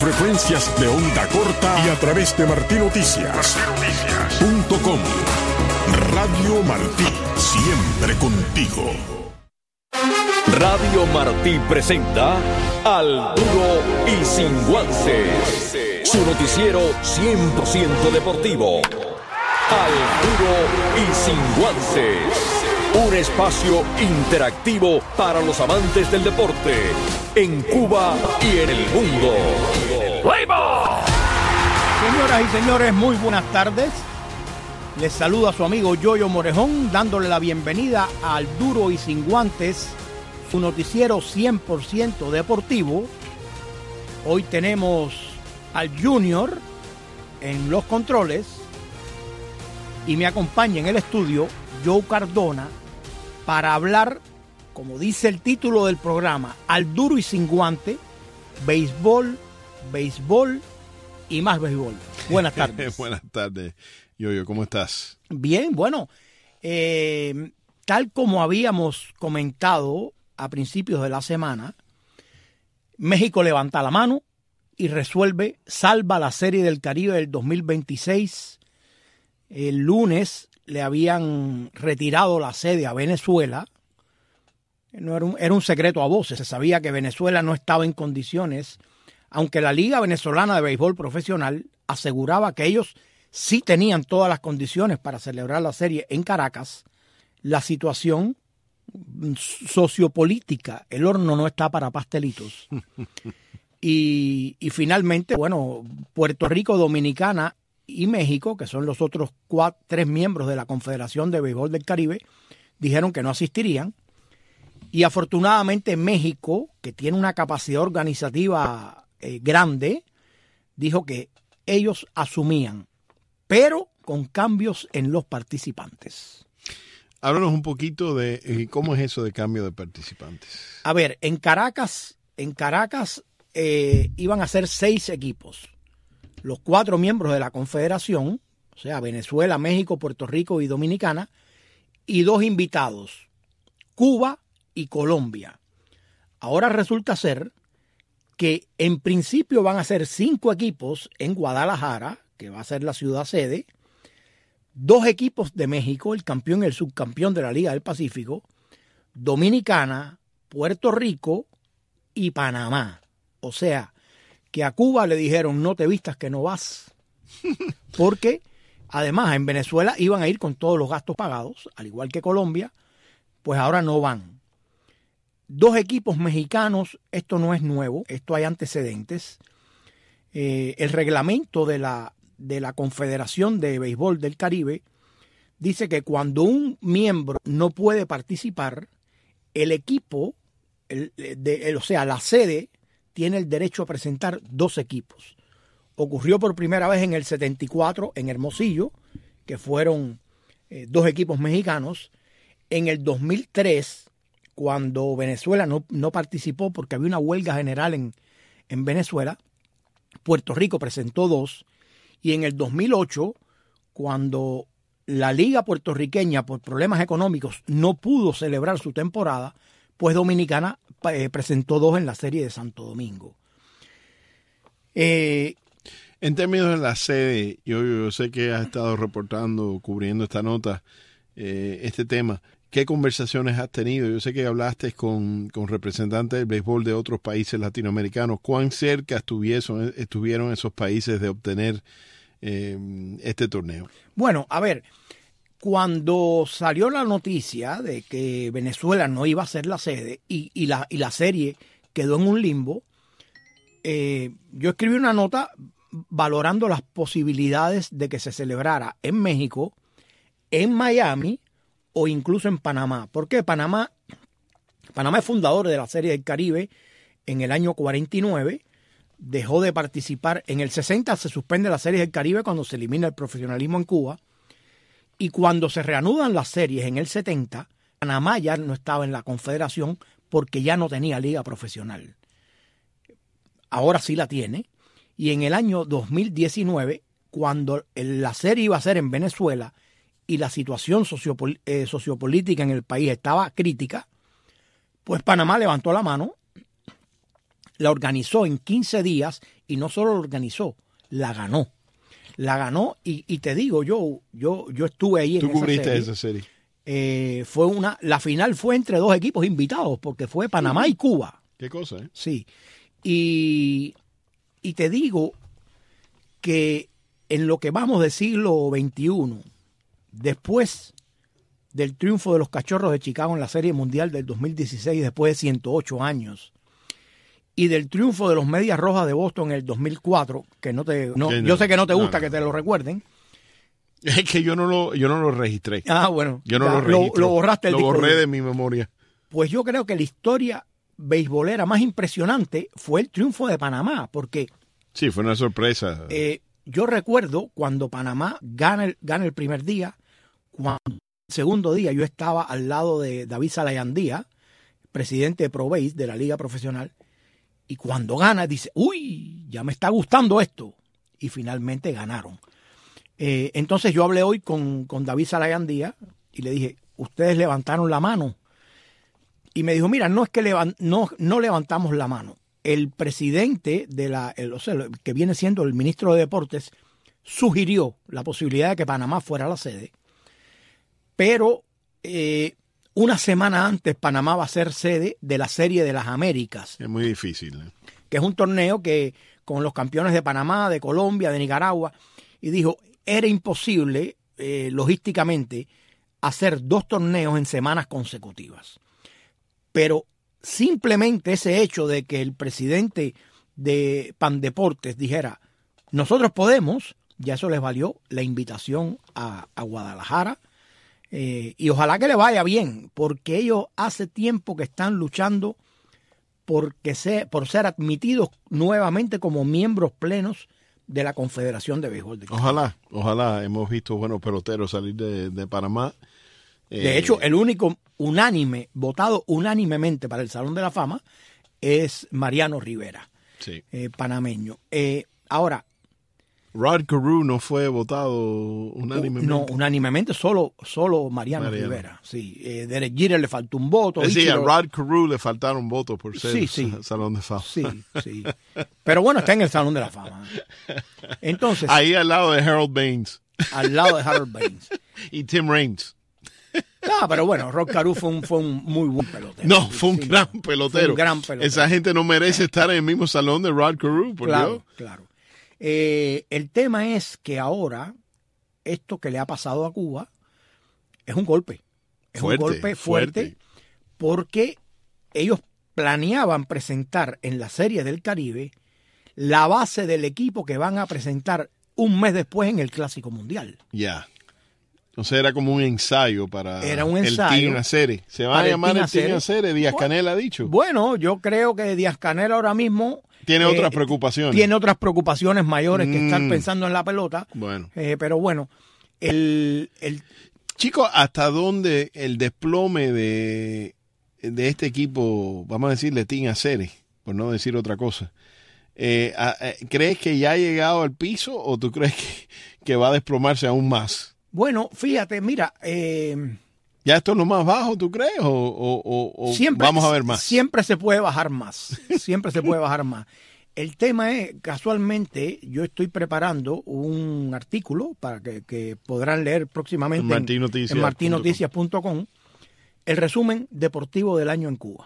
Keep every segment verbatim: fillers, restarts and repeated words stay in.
Frecuencias de onda corta y a través de Martí Noticias punto com. Radio Martí, siempre contigo. Radio Martí presenta Al Duro y Sin Guantes, su noticiero cien por ciento deportivo. Al Duro y Sin Guantes, un espacio interactivo para los amantes del deporte en Cuba y en el mundo. Señoras y señores, muy buenas tardes. Les saluda su amigo Yoyo Morejón, dándole la bienvenida a Al Duro y Sin Guantes, su noticiero cien por ciento deportivo. Hoy tenemos al Junior en los controles y me acompaña en el estudio Joe Cardona para hablar, como dice el título del programa, Al Duro y Sin Guante, béisbol, béisbol y más béisbol. Buenas tardes. Buenas tardes, Yoyo, ¿cómo estás? Bien, bueno, eh, tal como habíamos comentado a principios de la semana, México levanta la mano y resuelve, salva la Serie del Caribe del dos mil veintiséis. El lunes le habían retirado la sede a Venezuela. No era un, era un secreto a voces. Se sabía que Venezuela no estaba en condiciones, aunque la Liga Venezolana de Béisbol Profesional aseguraba que ellos sí tenían todas las condiciones para celebrar la serie en Caracas. La situación sociopolítica, el horno no está para pastelitos. Y, y finalmente, bueno, Puerto Rico, Dominicana y México, que son los otros cuatro, tres miembros de la Confederación de Béisbol del Caribe, dijeron que no asistirían. Y afortunadamente México, que tiene una capacidad organizativa eh, grande, dijo que ellos asumían, pero con cambios en los participantes. Háblanos un poquito de eh, cómo es eso de cambio de participantes. A ver, en Caracas, en Caracas eh, iban a ser seis equipos. Los cuatro miembros de la Confederación, o sea, Venezuela, México, Puerto Rico y Dominicana, y dos invitados, Cuba y Colombia. Ahora resulta ser que en principio van a ser cinco equipos en Guadalajara, que va a ser la ciudad sede, dos equipos de México, el campeón y el subcampeón de la Liga del Pacífico, Dominicana, Puerto Rico y Panamá. O sea, que a Cuba le dijeron no te vistas que no vas, porque además en Venezuela iban a ir con todos los gastos pagados, al igual que Colombia, pues ahora no van. Dos equipos mexicanos, esto no es nuevo, esto hay antecedentes. Eh, el reglamento de la, de la Confederación de Béisbol del Caribe dice que cuando un miembro no puede participar, el equipo, el, de, el, o sea, la sede, tiene el derecho a presentar dos equipos. Ocurrió por primera vez en el setenta y cuatro en Hermosillo, que fueron eh, dos equipos mexicanos. En el dos mil tres, cuando Venezuela no, no participó porque había una huelga general en, en Venezuela, Puerto Rico presentó dos. Y en el dos mil ocho, cuando la liga puertorriqueña por problemas económicos no pudo celebrar su temporada, pues Dominicana eh, presentó dos en la serie de Santo Domingo. Eh, en términos de la sede, yo, yo sé que has estado reportando, cubriendo esta nota, eh, este tema. ¿Qué conversaciones has tenido? Yo sé que hablaste con, con representantes del béisbol de otros países latinoamericanos. ¿Cuán cerca estuvieron, estuvieron esos países de obtener eh, este torneo? Bueno, a ver, cuando salió la noticia de que Venezuela no iba a ser la sede y, y, la, y la serie quedó en un limbo, eh, yo escribí una nota valorando las posibilidades de que se celebrara en México, en Miami o incluso en Panamá. Porque Panamá, Panamá es fundador de la Serie del Caribe en el año cuarenta y nueve, dejó de participar. En el sesenta se suspende la Serie del Caribe cuando se elimina el profesionalismo en Cuba. Y cuando se reanudan las series en el setenta, Panamá ya no estaba en la Confederación porque ya no tenía liga profesional. Ahora sí la tiene. Y en el año dos mil diecinueve, cuando la serie iba a ser en Venezuela y la situación sociopol- eh, sociopolítica en el país estaba crítica, pues Panamá levantó la mano, la organizó en quince días y no solo la organizó, la ganó. La ganó y, y te digo, yo yo yo estuve ahí en ¿Tú esa cubriste serie. esa serie? Eh, fue una, la final fue entre dos equipos invitados, porque fue Panamá y Cuba. Qué cosa, ¿eh? Sí. Y, y te digo que en lo que vamos del siglo veintiuno, después del triunfo de los Cachorros de Chicago en la Serie Mundial del dos mil dieciséis, después de ciento ocho años, y del triunfo de los Medias Rojas de Boston en el dos mil cuatro, que no te, no, Que no, yo sé que no te gusta no, no, que te lo recuerden. Es que yo no lo, yo no lo registré. Ah, bueno. Yo no ya, lo registro. Lo, lo borraste el Lo disco borré duro. de mi memoria. Pues yo creo que la historia beisbolera más impresionante fue el triunfo de Panamá, porque Sí, fue una sorpresa. eh, yo recuerdo cuando Panamá gana el, gana el primer día, cuando el segundo día yo estaba al lado de David Salayandía, presidente de ProBase de la Liga Profesional, y cuando gana dice, uy, ya me está gustando esto, y finalmente ganaron. Eh, entonces yo hablé hoy con, con David Salayandía y le dije, ustedes levantaron la mano. Y me dijo, mira, no es que levan, no, no levantamos la mano. El presidente de la, el, o sea, el que viene siendo el ministro de Deportes, sugirió la posibilidad de que Panamá fuera la sede, pero eh, una semana antes Panamá va a ser sede de la Serie de las Américas, Es muy difícil, ¿eh? que es un torneo que con los campeones de Panamá, de Colombia, de Nicaragua, y dijo, era imposible eh, logísticamente hacer dos torneos en semanas consecutivas. Pero simplemente ese hecho de que el presidente de Pandeportes dijera, nosotros podemos, ya eso les valió la invitación a, a Guadalajara, eh, y ojalá que le vaya bien, porque ellos hace tiempo que están luchando porque se, por ser admitidos nuevamente como miembros plenos de la Confederación de Béisbol de Cuba. Ojalá, ojalá. Hemos visto buenos peloteros salir de, de Panamá. De Eh, hecho, el único unánime, votado unánimemente para el Salón de la Fama, es Mariano Rivera, sí. eh, panameño. Eh, ahora, Rod Carew no fue votado unánimemente. no, unánimemente solo, solo Mariano, Mariano. Rivera. Sí, eh, Derek Jeter le faltó un voto. Es decir, a Ichiro- Rod Carew le faltaron votos por ser Sí, sí. Salón de Fama. Sí, sí. Pero bueno, está en el Salón de la Fama. Entonces, Ahí al lado de Harold Baines al lado de Harold Baines. y Tim Raines. Ah, pero bueno, Rod Carew fue un, fue un muy buen pelotero. No, Sí, fue un sí, gran fue pelotero. un gran pelotero. Esa gente no merece estar en el mismo salón de Rod Carew, por Claro, Dios. claro. Eh, el tema es que ahora esto que le ha pasado a Cuba es un golpe. Es Fuerte, un golpe fuerte, fuerte. porque ellos planeaban presentar en la Serie del Caribe la base del equipo que van a presentar un mes después en el Clásico Mundial. Ya. Entonces era como un ensayo para Era un el ensayo Team Acere. Se va para a el llamar Team el Team Acere. Acere. Díaz Bueno, Canel ha dicho. Bueno, yo creo que Díaz Canel ahora mismo Tiene eh, otras preocupaciones. Tiene otras preocupaciones mayores que Mm. estar pensando en la pelota. Bueno. Eh, pero bueno, el, el Chicos, ¿hasta dónde el desplome de, de este equipo, vamos a decirle Team Acere, por no decir otra cosa, eh, a- a- ¿crees que ya ha llegado al piso o tú crees que, que va a desplomarse aún más? Bueno, fíjate, mira, eh, ¿Ya esto es lo más bajo, tú crees? ¿O, o- o- o siempre, vamos a ver más? Siempre se puede bajar más, siempre se puede bajar más. El tema es, casualmente, yo estoy preparando un artículo para que, que podrán leer próximamente En martinoticias en martin noticias punto com, el resumen deportivo del año en Cuba.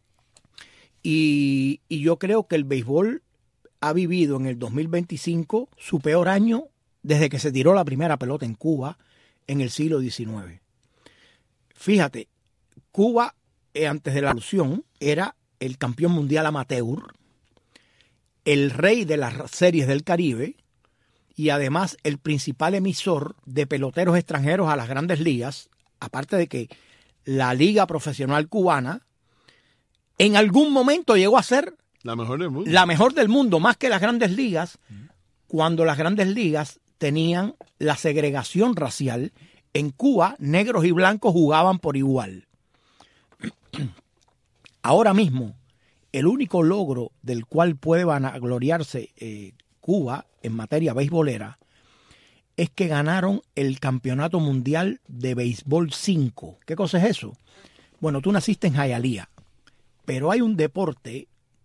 Y, y yo creo que el béisbol ha vivido en el dos mil veinticinco su peor año desde que se tiró la primera pelota en Cuba en el siglo diecinueve. Fíjate, Cuba, eh, antes de la revolución, era el campeón mundial amateur, el rey de las series del Caribe y además el principal emisor de peloteros extranjeros a las grandes ligas, aparte de que la liga profesional cubana en algún momento llegó a ser La mejor del mundo. la mejor del mundo, más que las grandes ligas, cuando las grandes ligas tenían la segregación racial. En Cuba, negros y blancos jugaban por igual. Ahora mismo, el único logro del cual puede vanagloriarse eh, Cuba en materia beisbolera es que ganaron el Campeonato Mundial de Béisbol cinco. ¿Qué cosa es eso? Bueno, tú naciste en Hialeah, pero hay un deporte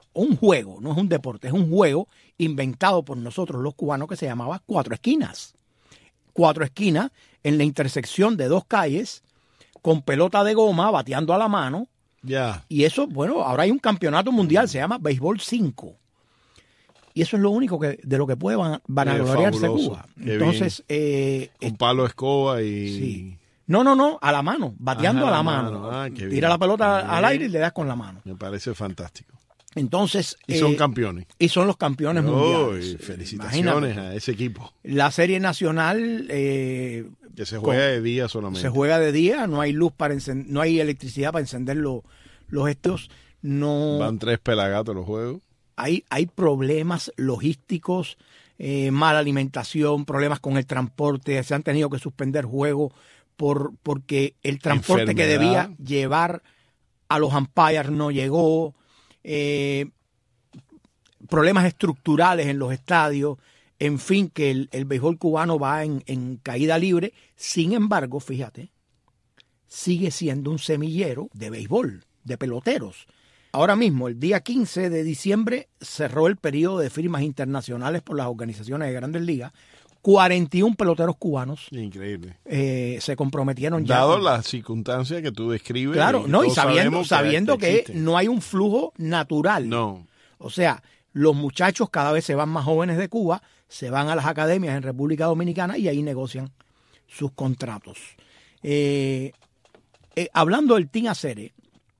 un juego, no es un deporte, es un juego inventado por nosotros los cubanos que se llamaba Cuatro Esquinas. Cuatro Esquinas en la intersección de dos calles, con pelota de goma, bateando a la mano. Ya. Y eso, bueno, ahora hay un campeonato mundial, se llama Béisbol cinco. Y eso es lo único que de lo que puede van, vanagloriarse Cuba. Qué Entonces, eh, con palo escoba y... Sí. No, no, no, a la mano, bateando Ajá, a la la mano. mano. Ah, qué Tira bien. la pelota Bien. al aire y le das con la mano. Me parece fantástico. Entonces, Y son eh, campeones. y son los campeones Oh, mundiales. y felicitaciones Imagínate. a ese equipo. La serie nacional eh, Que se juega con- de día solamente. se juega de día, no hay luz para encender, no hay electricidad para encender los, los estos, no Van tres pelagatos los juegos. hay, hay problemas logísticos, eh, mala alimentación, problemas con el transporte, se han tenido que suspender juegos por, porque el transporte que Enfermedad. debía llevar a los umpires no llegó, eh, problemas estructurales en los estadios, en fin, que el, el béisbol cubano va en, en caída libre. Sin embargo, fíjate, sigue siendo un semillero de béisbol, de peloteros. Ahora mismo, el día quince de diciembre, cerró el periodo de firmas internacionales por las organizaciones de Grandes Ligas. cuarenta y uno peloteros cubanos Increíble. eh, se comprometieron ya. Dado con- las circunstancias que tú describes. Claro, no, y todos sabiendo, sabemos sabiendo que, existe. no hay un flujo natural. No. O sea, los muchachos cada vez se van más jóvenes de Cuba, se van a las academias en República Dominicana y ahí negocian sus contratos. Eh, eh, hablando del Team Acere,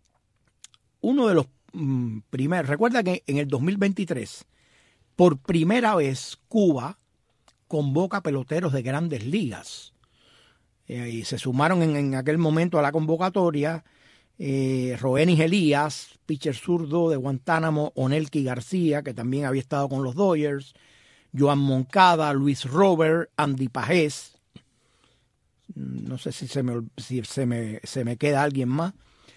uno de los mm, primeros, recuerda que en el dos mil veintitrés, por primera vez Cuba convoca peloteros de Grandes Ligas. Eh, y se sumaron en, en aquel momento a la convocatoria eh, Roenis Elías, pitcher zurdo de Guantánamo, Onelki García, que también había estado con los Dodgers, Joan Moncada, Luis Robert, Andy Pajés. No sé si se me, ol- si se me, se me queda alguien más.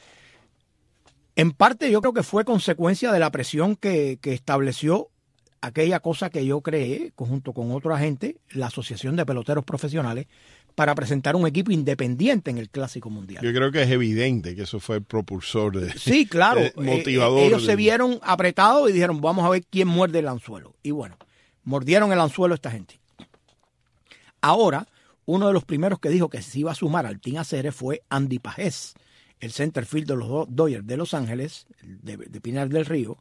En parte yo creo que fue consecuencia de la presión que, que estableció aquella cosa que yo creé, junto con otra gente, la Asociación de Peloteros Profesionales, para presentar un equipo independiente en el Clásico Mundial. Yo creo que es evidente que eso fue el propulsor de. Sí, claro. de motivador. Eh, ellos de- se vieron apretados y dijeron, vamos a ver quién muerde el anzuelo. Y bueno, mordieron el anzuelo esta gente. Ahora, uno de los primeros que dijo que se iba a sumar al Team Acere fue Andy Pajés, el centerfield de los Do- Dodgers de Los Ángeles, de, de Pinar del Río.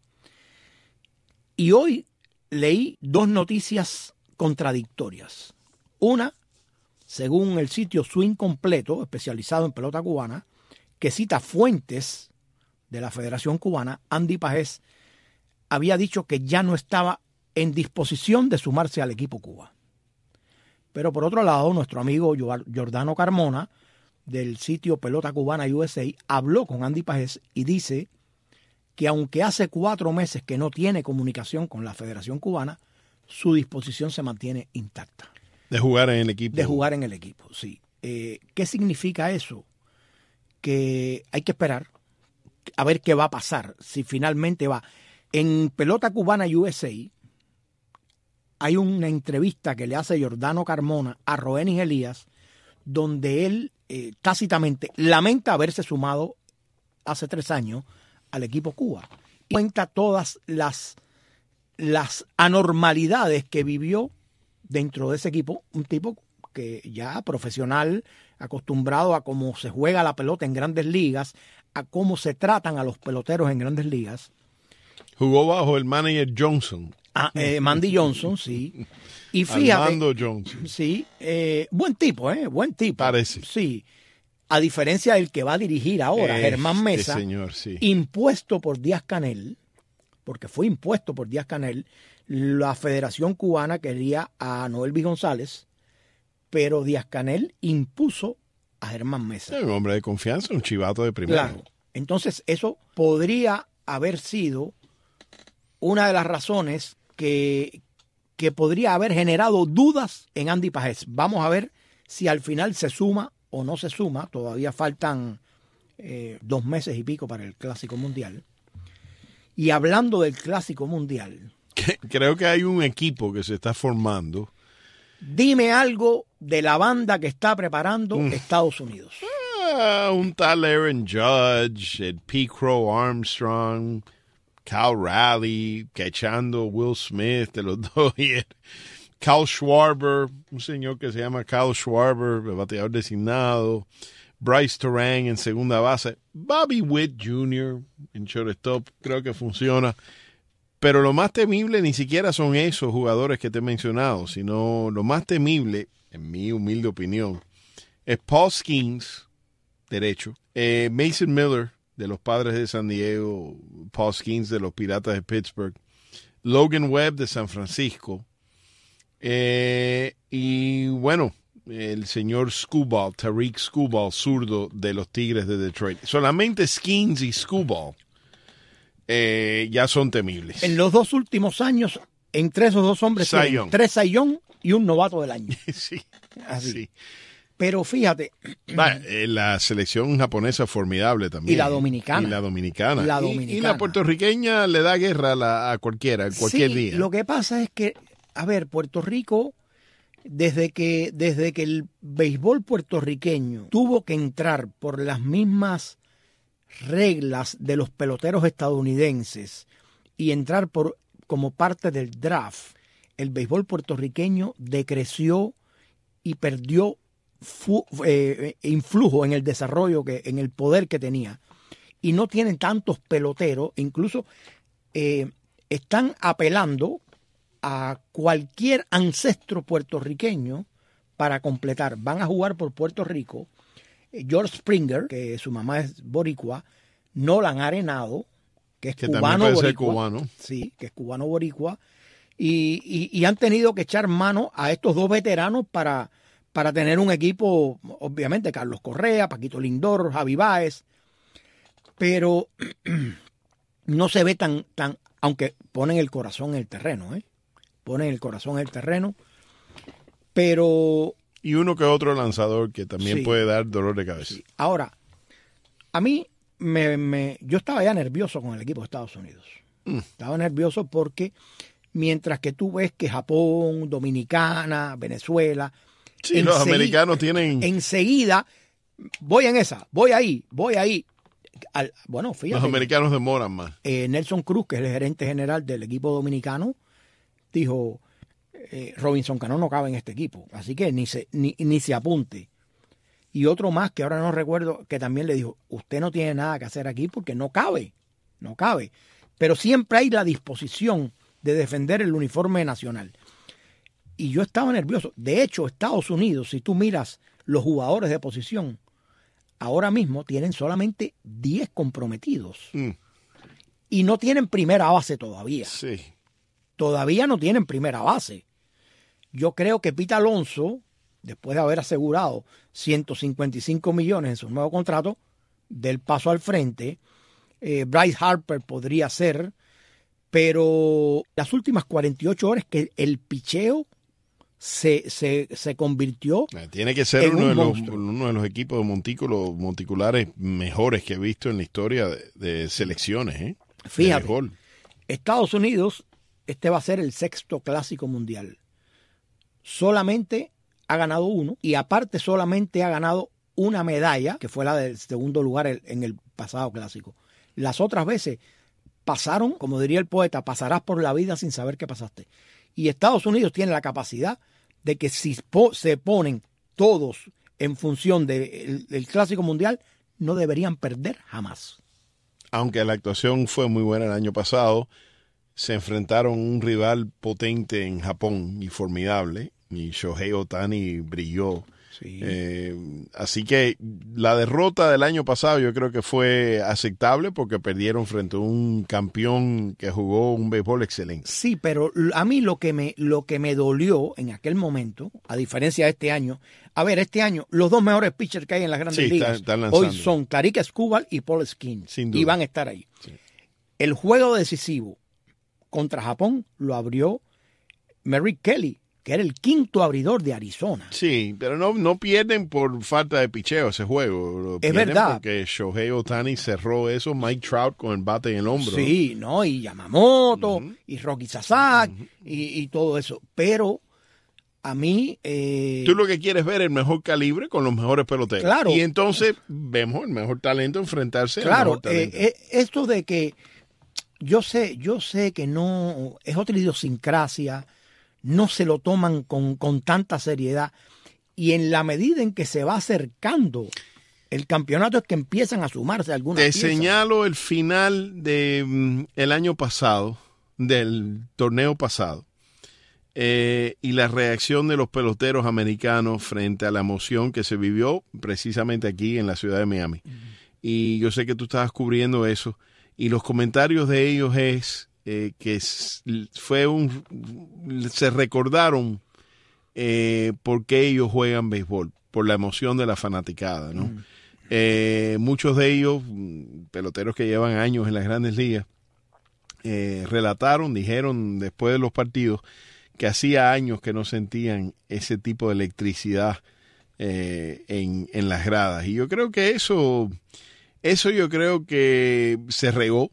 Y hoy leí dos noticias contradictorias. Una, según el sitio Swing Completo, especializado en pelota cubana, que cita fuentes de la Federación Cubana, Andy Pajés había dicho que ya no estaba en disposición de sumarse al equipo Cuba. Pero por otro lado, nuestro amigo Giordano Carmona, del sitio Pelota Cubana U S A, habló con Andy Pajés y dice que aunque hace cuatro meses que no tiene comunicación con la Federación Cubana, su disposición se mantiene intacta. De jugar en el equipo. De jugar en el equipo, sí. Eh, ¿Qué significa eso? Que hay que esperar a ver qué va a pasar, si finalmente va. En Pelota Cubana U S A hay una entrevista que le hace Giordano Carmona a Roenis Elías, donde él eh, tácitamente lamenta haberse sumado hace tres años al equipo Cuba. Y cuenta todas las, las anormalidades que vivió dentro de ese equipo, un tipo que ya profesional, acostumbrado a cómo se juega la pelota en Grandes Ligas, a cómo se tratan a los peloteros en Grandes Ligas. Jugó bajo el manager Johnson. Ah, eh, Mandy Johnson, sí. Y fíjate, Armando Johnson. sí, eh, buen tipo, ¿eh? Buen tipo. Parece. Sí. A diferencia del que va a dirigir ahora, Este Germán Mesa, señor, sí. impuesto por Díaz-Canel, porque fue impuesto por Díaz-Canel, la Federación Cubana quería a Noelvis González, pero Díaz-Canel impuso a Germán Mesa. Es un hombre de confianza, un chivato de primera. Claro. Entonces, eso podría haber sido una de las razones que, que podría haber generado dudas en Andy Pajés. Vamos a ver si al final se suma o no se suma. Todavía faltan eh, dos meses y pico para el Clásico Mundial. Y hablando del Clásico Mundial, Que- Creo que hay un equipo que se está formando. dime algo de la banda que está preparando Mm. Estados Unidos. Ah, un tal Aaron Judge, el P. Crow Armstrong, Cal Raleigh, cachando Will Smith de los Dodgers. Kyle Schwarber, un señor que se llama Kyle Schwarber, el bateador designado. Bryce Terang en segunda base. Bobby Witt junior en shortstop, creo que funciona. Pero lo más temible ni siquiera son esos jugadores que te he mencionado, sino lo más temible, en mi humilde opinión, es Paul Skeens, derecho. Eh, Mason Miller, de los Padres de San Diego. Paul Skeens, de los Piratas de Pittsburgh. Logan Webb, de San Francisco. Eh, y bueno, el señor Skubal, Tariq Skubal, zurdo de los Tigres de Detroit. Solamente Skeens y Skubal eh, ya son temibles. En los dos últimos años, entre esos dos hombres, Cy Young. tres Cy Young y un novato del año. Sí, Así. sí. Pero fíjate. Va, eh, la selección japonesa es formidable también. Y la dominicana. Y la dominicana. La Y- dominicana. Y, la puertorriqueña le da guerra a, la, a cualquiera, en cualquier Sí, día. Lo que pasa es que, a ver, Puerto Rico, desde que, desde que el béisbol puertorriqueño tuvo que entrar por las mismas reglas de los peloteros estadounidenses y entrar por como parte del draft, el béisbol puertorriqueño decreció y perdió fu- eh, influjo en el desarrollo, que, en el poder que tenía. Y no tienen tantos peloteros, incluso eh, están apelando a cualquier ancestro puertorriqueño para completar. Van a jugar por Puerto Rico eh, George Springer, que su mamá es boricua, Nolan Arenado, que es Que también cubano puede ser boricua, cubano. sí, que es cubano boricua, y, y, y han tenido que echar mano a estos dos veteranos para, para tener un equipo, obviamente Carlos Correa, Paquito Lindor, Javi Báez, pero no se ve tan, tan, aunque ponen el corazón en el terreno, ¿eh? Ponen el corazón en el terreno, pero Y uno que otro lanzador que también Sí. puede dar dolor de cabeza. sí. Ahora, a mí, me, me, yo estaba ya nervioso con el equipo de Estados Unidos. Mm. Estaba nervioso porque mientras que tú ves que Japón, Dominicana, Venezuela, Sí, los enseguida- americanos tienen... enseguida, voy en esa, voy ahí, voy ahí. Al- bueno, fíjate. Los americanos demoran más. eh, Nelson Cruz, que es el gerente general del equipo dominicano, dijo, eh, Robinson Cano no cabe en este equipo, así que ni se, ni, ni se apunte. Y otro más, que ahora no recuerdo, que también le dijo, usted no tiene nada que hacer aquí porque no cabe, no cabe. Pero siempre hay la disposición de defender el uniforme nacional. Y yo estaba nervioso. De hecho, Estados Unidos, si tú miras los jugadores de posición, ahora mismo tienen solamente diez comprometidos. Mm, Y no tienen primera base todavía. sí. Todavía no tienen primera base. Yo creo que Pete Alonso, después de haber asegurado ciento cincuenta y cinco millones en su nuevo contrato, del paso al frente. Eh, Bryce Harper podría ser, pero las últimas cuarenta y ocho horas que el picheo se, se, se convirtió. Eh, Tiene que ser En uno un de, los, monstruo. uno de los equipos de montículos, monticulares mejores que he visto en la historia de, de selecciones. ¿eh? De Fíjate, béisbol. Estados Unidos, este va a ser el sexto clásico mundial. Solamente ha ganado uno y aparte solamente ha ganado una medalla, que fue la del segundo lugar en el pasado clásico. Las otras veces pasaron, como diría el poeta, pasarás por la vida sin saber qué pasaste. Y Estados Unidos tiene la capacidad de que si po- se ponen todos en función del del clásico mundial, no deberían perder jamás. Aunque la actuación fue muy buena el año pasado, se enfrentaron a un rival potente en Japón y formidable, y Shohei Ohtani brilló. Sí. Eh, así que la derrota del año pasado yo creo que fue aceptable porque perdieron frente a un campeón que jugó un béisbol excelente. Sí, pero a mí lo que me lo que me dolió en aquel momento, a diferencia de este año, a ver, este año los dos mejores pitchers que hay en las grandes Sí, ligas están- están lanzando. hoy son Tariq Skubal y Paul Skeens Sin duda. y van a estar ahí. Sí. El juego decisivo contra Japón lo abrió Merrick Kelly, que era el quinto abridor de Arizona. Sí, pero no, no pierden por falta de picheo ese juego. Lo Es pierden verdad. Porque Shohei Ohtani cerró eso, Mike Trout con el bate en el hombro. Sí, ¿no? Y Yamamoto, Ujú. y Rocky Sasaki, y, y todo eso. Pero a mí... eh, Tú lo que quieres ver es el mejor calibre con los mejores peloteros. Claro. Y entonces vemos el mejor talento enfrentarse al Claro, mejor talento. eh, eh, esto de que yo sé, yo sé que no, es otra idiosincrasia, no se lo toman con, con tanta seriedad, y en la medida en que se va acercando el campeonato es que empiezan a sumarse algunas Te piezas. señalo el final de mm, el año pasado, del torneo pasado, eh, y la reacción de los peloteros americanos frente a la emoción que se vivió precisamente aquí en la ciudad de Miami. Uh-huh. Y yo sé que tú estabas cubriendo eso, y los comentarios de ellos es eh, que fue un, se recordaron eh, por qué ellos juegan béisbol, por la emoción de la fanaticada, ¿no? Uh-huh. Eh, muchos de ellos, peloteros que llevan años en las grandes ligas, eh, relataron, dijeron después de los partidos que hacía años que no sentían ese tipo de electricidad eh, en, en las gradas. Y yo creo que eso, eso yo creo que se regó.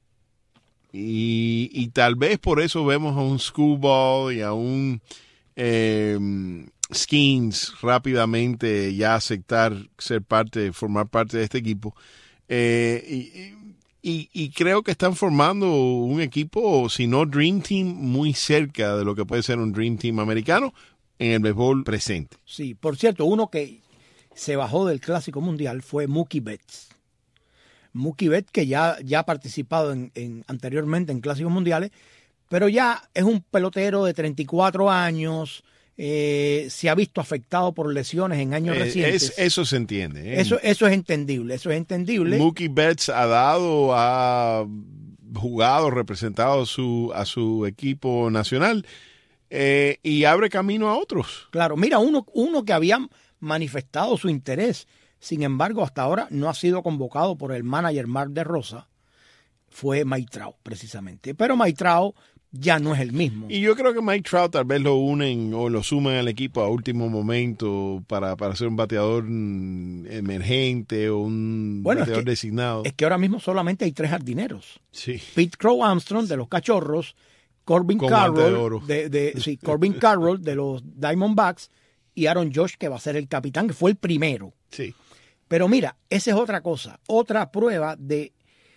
Y, y tal vez por eso vemos a un Screwball y a un eh, Skeens rápidamente ya aceptar ser parte, formar parte de este equipo. Eh, y, y, y creo que están formando un equipo, si no Dream Team, muy cerca de lo que puede ser un Dream Team americano en el béisbol presente. Sí, por cierto, uno que se bajó del Clásico Mundial fue Mookie Betts. Mookie Betts, que ya, ya ha participado en, en, anteriormente en Clásicos Mundiales, pero ya es un pelotero de treinta y cuatro años, eh, se ha visto afectado por lesiones en años eh, recientes. Es, eso se entiende. ¿eh? Eso, eso es entendible, eso es entendible. Mookie Betts ha dado, ha jugado, representado su, a su equipo nacional eh, y abre camino a otros. Claro, mira, uno, uno que había manifestado su interés, sin embargo, hasta ahora no ha sido convocado por el manager Mark DeRosa, fue Mike Trout, precisamente. Pero Mike Trout ya no es el mismo. Y yo creo que Mike Trout tal vez lo unen o lo sumen al equipo a último momento para, para ser un bateador emergente o un bueno, bateador es que, designado. Es que ahora mismo solamente hay tres jardineros. Sí. Pete Crow Armstrong de los Cachorros, Corbin Con Carroll de, de, sí, Corbin Carroll de los Diamondbacks y Aaron Judge, que va a ser el capitán, que fue el primero. Sí. Pero mira, esa es otra cosa, otra prueba de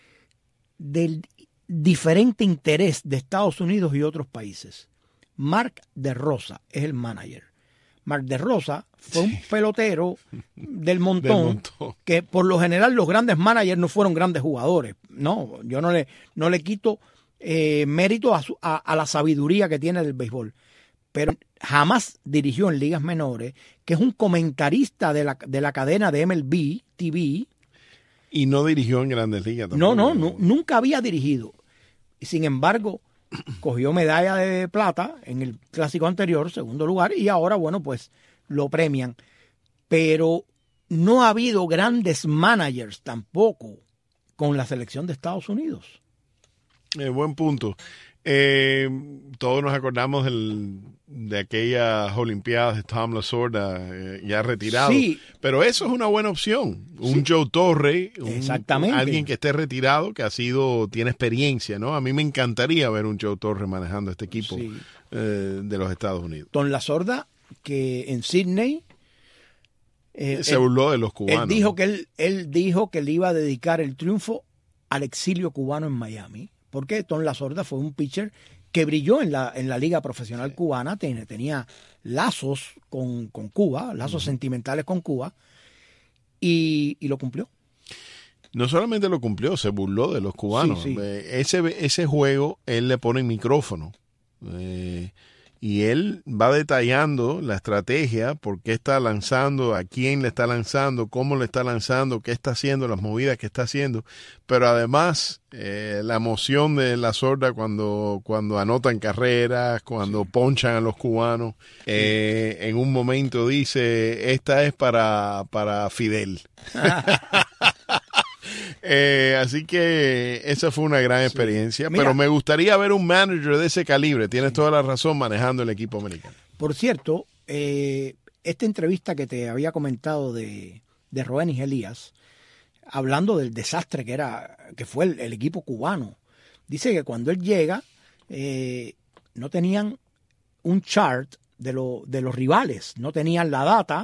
del diferente interés de Estados Unidos y otros países. Mark DeRosa es el manager. Mark DeRosa fue sí. un pelotero del montón, del montón, que por lo general los grandes managers no fueron grandes jugadores. No, yo no le, no le quito eh, mérito a, su, a, a la sabiduría que tiene del béisbol. Pero jamás dirigió en ligas menores, que es un comentarista de la, de la cadena de M L B T V. Y no dirigió en Grandes Ligas No, tampoco. no, no, nunca había dirigido. Sin embargo, cogió medalla de plata en el clásico anterior, segundo lugar, y ahora, bueno, pues lo premian. Pero no ha habido grandes managers tampoco con la selección de Estados Unidos. Eh, buen punto. Eh, todos nos acordamos del, de aquellas Olimpiadas de Tom Lasorda eh, ya retirado, sí. Pero eso es una buena opción. Un sí. Joe Torre, un, Exactamente. alguien que esté retirado, que ha sido, tiene experiencia, ¿no? A mí me encantaría ver un Joe Torre manejando este equipo sí. eh, de los Estados Unidos. Tom Lasorda, que en Sydney eh, se burló él, de los cubanos. Él dijo, ¿no? que él, él dijo que le iba a dedicar el triunfo al exilio cubano en Miami. Porque Tom Lasorda fue un pitcher que brilló en la, en la liga profesional sí. cubana, tenía, tenía lazos con, con Cuba, lazos uh-huh. sentimentales con Cuba, y, y lo cumplió. No solamente lo cumplió, se burló de los cubanos. Sí, sí. Ese, ese juego, él le pone micrófono. Eh, y él va detallando la estrategia, por qué está lanzando, a quién le está lanzando, cómo le está lanzando, qué está haciendo, las movidas que está haciendo. Pero además, eh, la emoción de Lasorda cuando, cuando anotan carreras, cuando sí. ponchan a los cubanos. Eh, en un momento dice, esta es para, para Fidel. Eh, así que esa fue una gran experiencia, sí. Mira, pero me gustaría ver un manager de ese calibre, tienes sí. toda la razón, manejando el equipo americano. Por cierto, eh, esta entrevista que te había comentado de, de Roenis Elías, hablando del desastre que era que fue el, el equipo cubano, dice que cuando él llega eh, no tenían un chart de, lo, de los rivales, no tenían la data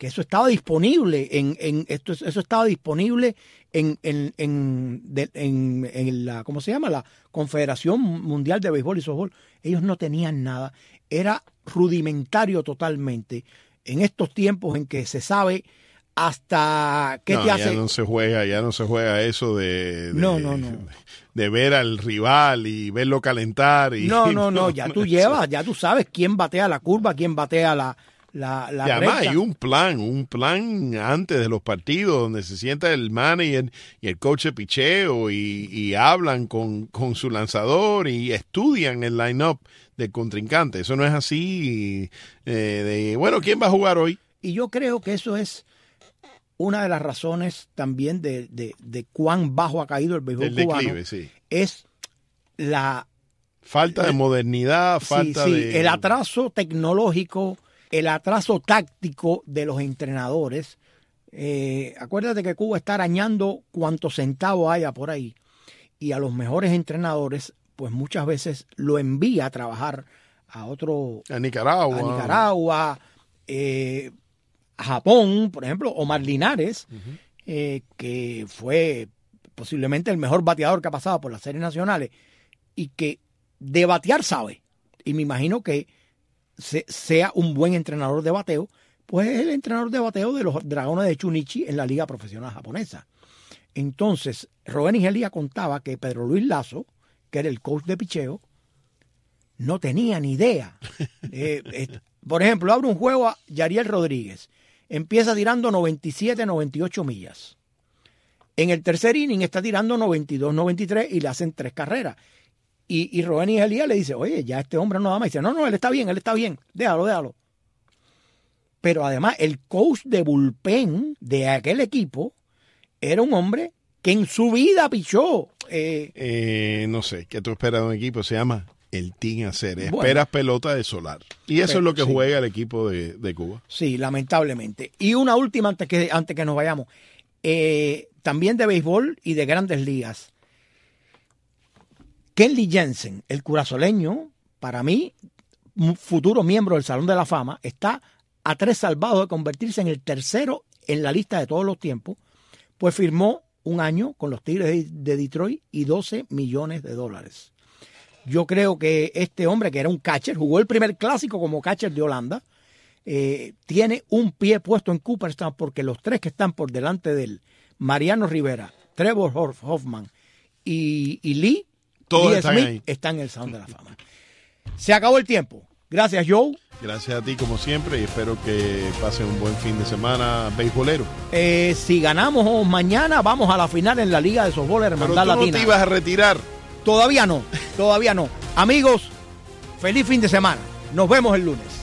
que eso estaba disponible en, en esto, eso estaba disponible en, en, en, de, en, en la, ¿cómo se llama? La Confederación Mundial de Béisbol y Softball. Ellos no tenían nada, era rudimentario totalmente en estos tiempos en que se sabe hasta qué no, te hace. Ya no se juega, ya no se juega eso de, de, no, no, no. de ver al rival y verlo calentar. Y, no, no, no, ya tú llevas, ya tú sabes quién batea la curva, quién batea la, la, la y además recta. hay un plan, un plan antes de los partidos donde se sienta el manager y el coach de picheo y, y hablan con, con su lanzador y estudian el line-up del contrincante. Eso no es así eh, de, bueno, ¿quién va a jugar hoy? Y yo creo que eso es una de las razones también de, de, de cuán bajo ha caído el béisbol del cubano. declive, sí. Es la falta de modernidad, falta sí, sí, de... el atraso tecnológico, el atraso táctico de los entrenadores. Eh, acuérdate que Cuba está arañando cuantos centavos haya por ahí. Y a los mejores entrenadores, pues muchas veces lo envía a trabajar a otro... A Nicaragua. A Nicaragua, eh, a Japón, por ejemplo, Omar Linares, uh-huh. eh, que fue posiblemente el mejor bateador que ha pasado por las series nacionales y que de batear sabe. Y me imagino que se, sea un buen entrenador de bateo, pues es el entrenador de bateo de los Dragones de Chunichi en la Liga Profesional Japonesa. Entonces, Rubén Ingelía contaba que Pedro Luis Lazo, que era el coach de picheo, no tenía ni idea. eh, eh, por ejemplo, abre un juego a Yariel Rodríguez. Empieza tirando noventa y siete, noventa y ocho millas. En el tercer inning está tirando noventa y dos, noventa y tres y le hacen tres carreras. Y, y Rubén Ingelía le dice, oye, ya este hombre no da más. Y dice, no, no, él está bien, él está bien. Déjalo, déjalo. Pero además, el coach de bullpen de aquel equipo era un hombre que en su vida pichó. Eh, eh, no sé, ¿qué tú esperas de un equipo? Se llama el Team Hacer. Bueno, esperas pelota de solar. Y eso pero, es lo que sí. juega el equipo de, de Cuba. Sí, lamentablemente. Y una última antes que, antes que nos vayamos. Eh, también de béisbol y de grandes ligas. Kenley Jensen, el curazoleño, para mí, un futuro miembro del Salón de la Fama, está a tres salvados de convertirse en el tercero en la lista de todos los tiempos, pues firmó un año con los Tigres de Detroit y doce millones de dólares. Yo creo que este hombre, que era un catcher, jugó el primer clásico como catcher de Holanda, eh, tiene un pie puesto en Cooperstown porque los tres que están por delante de él, Mariano Rivera, Trevor Hoffman y, y Lee, Todos Lee están Smith, ahí. están en el Salón de la Fama. Se acabó el tiempo. Gracias, Joe. Gracias a ti, como siempre, y espero que pasen un buen fin de semana beisbolero. Eh, si ganamos mañana, vamos a la final en la Liga de Softball Hermandad Latina. Pero tú Latina. no te ibas a retirar. Todavía no, todavía no. Amigos, feliz fin de semana. Nos vemos el lunes.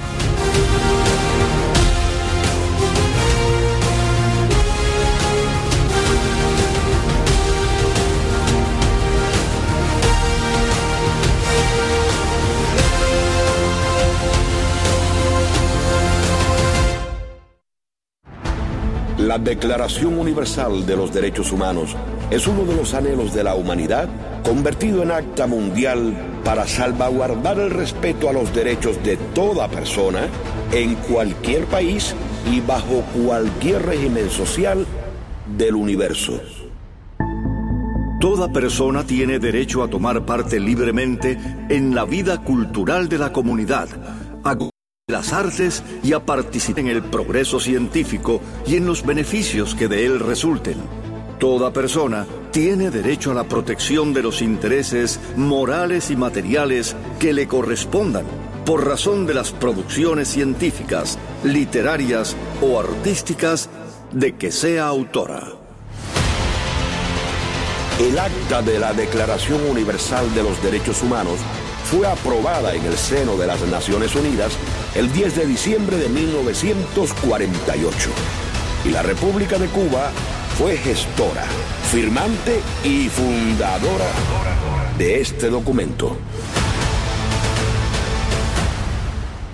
La Declaración Universal de los Derechos Humanos es uno de los anhelos de la humanidad convertido en acta mundial para salvaguardar el respeto a los derechos de toda persona en cualquier país y bajo cualquier régimen social del universo. Toda persona tiene derecho a tomar parte libremente en la vida cultural de la comunidad, a las artes y a participar en el progreso científico y en los beneficios que de él resulten. Toda persona tiene derecho a la protección de los intereses morales y materiales que le correspondan por razón de las producciones científicas, literarias o artísticas de que sea autora. El acta de la Declaración Universal de los Derechos Humanos fue aprobada en el seno de las Naciones Unidas el diez de diciembre de mil novecientos cuarenta y ocho. Y la República de Cuba fue gestora, firmante y fundadora de este documento.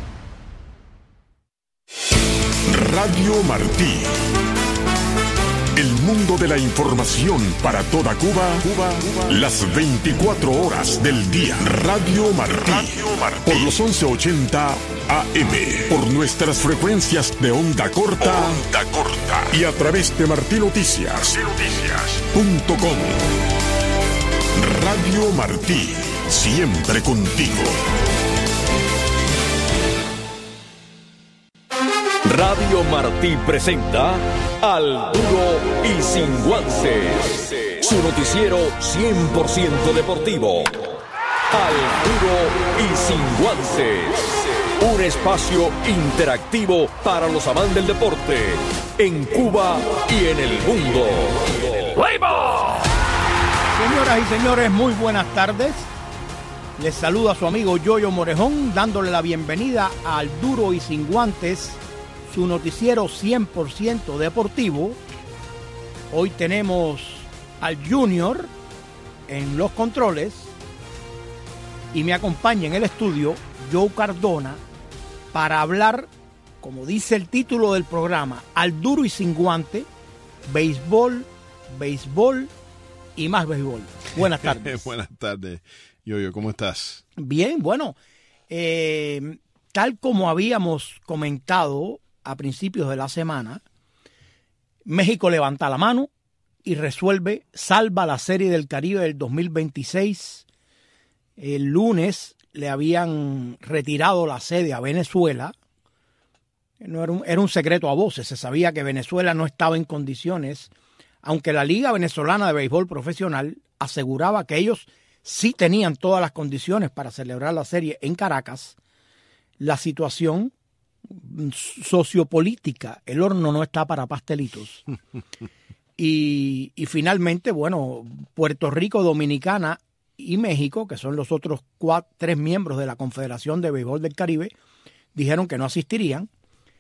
Radio Martí, El mundo de la información para toda Cuba, Cuba, Cuba. Las veinticuatro horas del día. Radio Martí. Radio Martí. Por los once ochenta A M. Por nuestras frecuencias de onda corta. Onda corta. Y a través de Martí Noticias. Noticias. Punto com. Radio Martí. Siempre contigo. Radio Martí presenta Al Duro y Sin Guances, su noticiero cien por ciento deportivo. Al Duro y Sin Guances, un espacio interactivo para los amantes del deporte en Cuba y en el mundo. Señoras y señores, muy buenas tardes. Les saluda su amigo Yoyo Morejón, dándole la bienvenida a Al Duro y Sin Guantes, su noticiero cien por ciento deportivo. Hoy tenemos al Junior en los controles y me acompaña en el estudio Joe Cardona para hablar, como dice el título del programa, Al Duro y Sin Guante, béisbol, béisbol y más béisbol. Buenas tardes. Buenas tardes, Yoyo, ¿cómo estás? Bien, bueno, eh, tal como habíamos comentado a principios de la semana, México levanta la mano y resuelve, salva la Serie del Caribe del dos mil veintiséis. El lunes le habían retirado la sede a Venezuela. No era un, era un secreto a voces, se sabía que Venezuela no estaba en condiciones, aunque la Liga Venezolana de Béisbol Profesional aseguraba que ellos sí tenían todas las condiciones para celebrar la serie en Caracas. La situación sociopolítica, el horno no está para pastelitos. Y, y finalmente, bueno, Puerto Rico, Dominicana y México, que son los otros cuatro, tres miembros de la Confederación de Béisbol del Caribe, dijeron que no asistirían.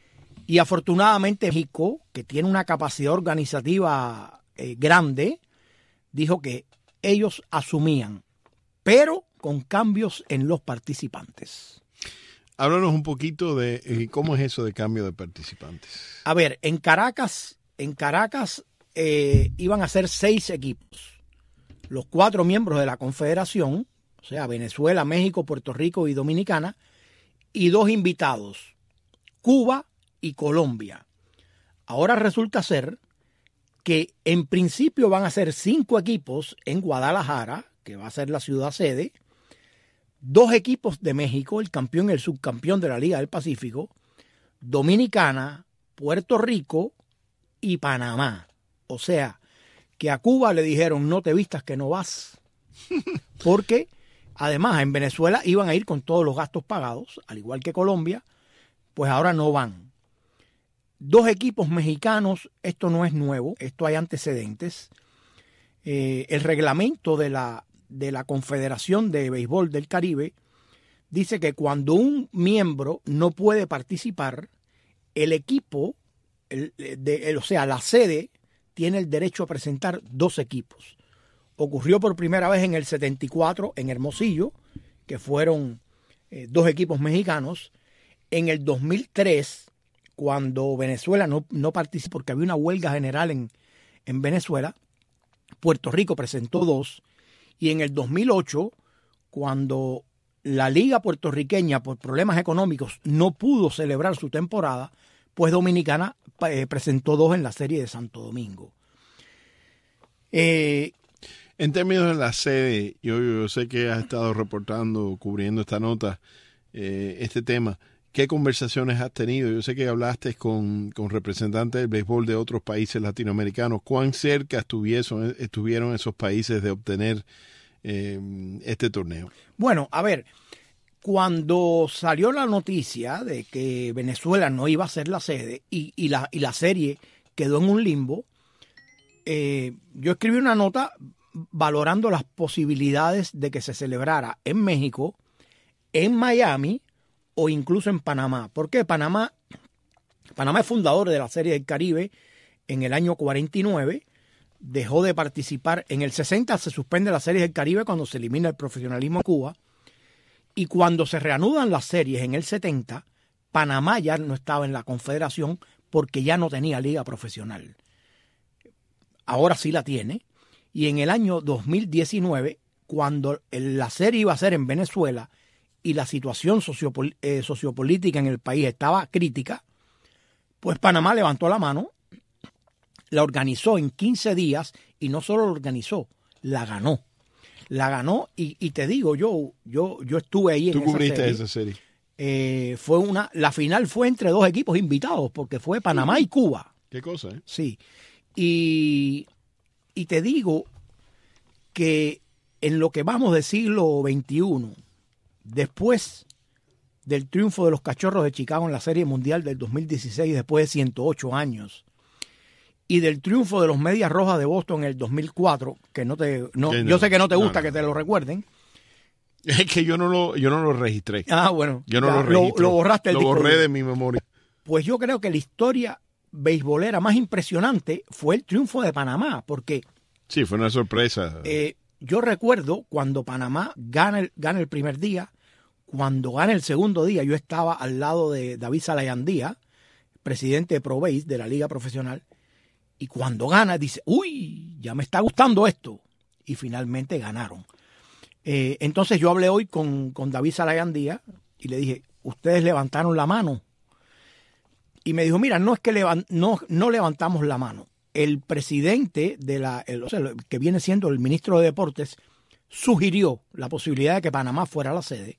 Y afortunadamente México, que tiene una capacidad organizativa eh, grande, dijo que ellos asumían, pero con cambios en los participantes. Háblanos un poquito de eh, cómo es eso de cambio de participantes. A ver, en Caracas, en Caracas eh, iban a ser seis equipos. Los cuatro miembros de la Confederación, o sea, Venezuela, México, Puerto Rico y Dominicana, y dos invitados, Cuba y Colombia. Ahora resulta ser que en principio van a ser cinco equipos en Guadalajara, que va a ser la ciudad sede, dos equipos de México, el campeón y el subcampeón de la Liga del Pacífico, Dominicana, Puerto Rico y Panamá. O sea, que a Cuba le dijeron, no te vistas que no vas. Porque, además, en Venezuela iban a ir con todos los gastos pagados, al igual que Colombia, pues ahora no van. Dos equipos mexicanos, esto no es nuevo, esto hay antecedentes. Eh, el reglamento de la de la Confederación de Béisbol del Caribe dice que cuando un miembro no puede participar, el equipo, el, de, el, o sea, la sede, tiene el derecho a presentar dos equipos. Ocurrió por primera vez en el setenta y cuatro en Hermosillo, que fueron eh, dos equipos mexicanos. En el dos mil tres, cuando Venezuela no, no participó, porque había una huelga general en, en Venezuela, Puerto Rico presentó dos. Y en el dos mil ocho, cuando la liga puertorriqueña por problemas económicos no pudo celebrar su temporada, pues Dominicana eh, presentó dos en la serie de Santo Domingo. Eh, en términos de la sede, yo, yo sé que has estado reportando, cubriendo esta nota, eh, este tema. ¿Qué conversaciones has tenido? Yo sé que hablaste con, con representantes del béisbol de otros países latinoamericanos. ¿Cuán cerca estuvieron, estuvieron esos países de obtener eh, este torneo? Bueno, a ver, cuando salió la noticia de que Venezuela no iba a ser la sede y, y, la, y la serie quedó en un limbo, eh, yo escribí una nota valorando las posibilidades de que se celebrara en México, en Miami o incluso en Panamá. ¿Por qué? Panamá, Panamá es fundador de la Serie del Caribe en el año cuarenta y nueve, dejó de participar. En el sesenta se suspende la Serie del Caribe cuando se elimina el profesionalismo en Cuba, y cuando se reanudan las series en el setenta, Panamá ya no estaba en la Confederación porque ya no tenía liga profesional. ahora sí la tiene. Y en el año dos mil diecinueve, cuando la serie iba a ser en Venezuela y la situación sociopol- eh, sociopolítica en el país estaba crítica, pues Panamá levantó la mano, la organizó en quince días y no solo la organizó, la ganó. La ganó y, y te digo, yo yo yo estuve ahí en esa serie. ¿Tú cubriste esa serie? Eh, fue una, la final fue entre dos equipos invitados porque fue Panamá y Cuba. ¿Qué cosa, eh? Sí. Y, y te digo que en lo que vamos del siglo veintiuno, después del triunfo de los Cachorros de Chicago en la Serie Mundial del dos mil dieciséis, después de ciento ocho años, y del triunfo de los Medias Rojas de Boston en el dos mil cuatro, que no te, no, no, yo sé que no te no, gusta no, que te lo recuerden. Es que yo no lo, yo no lo registré. Ah, bueno. Yo no ya, lo registré. Lo, lo borraste el Lo disco borré duro. de mi memoria. Pues yo creo que la historia beisbolera más impresionante fue el triunfo de Panamá, porque Sí, fue una sorpresa. eh, yo recuerdo cuando Panamá gana el, gana el primer día, cuando gana el segundo día, yo estaba al lado de David Salayandía, presidente de ProBase de la Liga Profesional, y cuando gana dice, uy, ya me está gustando esto, y finalmente ganaron. Eh, entonces yo hablé hoy con, con David Salayandía y le dije, ustedes levantaron la mano. Y me dijo, mira, no es que levan, no, no levantamos la mano. El presidente de la, el, o sea, que viene siendo el ministro de Deportes, sugirió la posibilidad de que Panamá fuera la sede.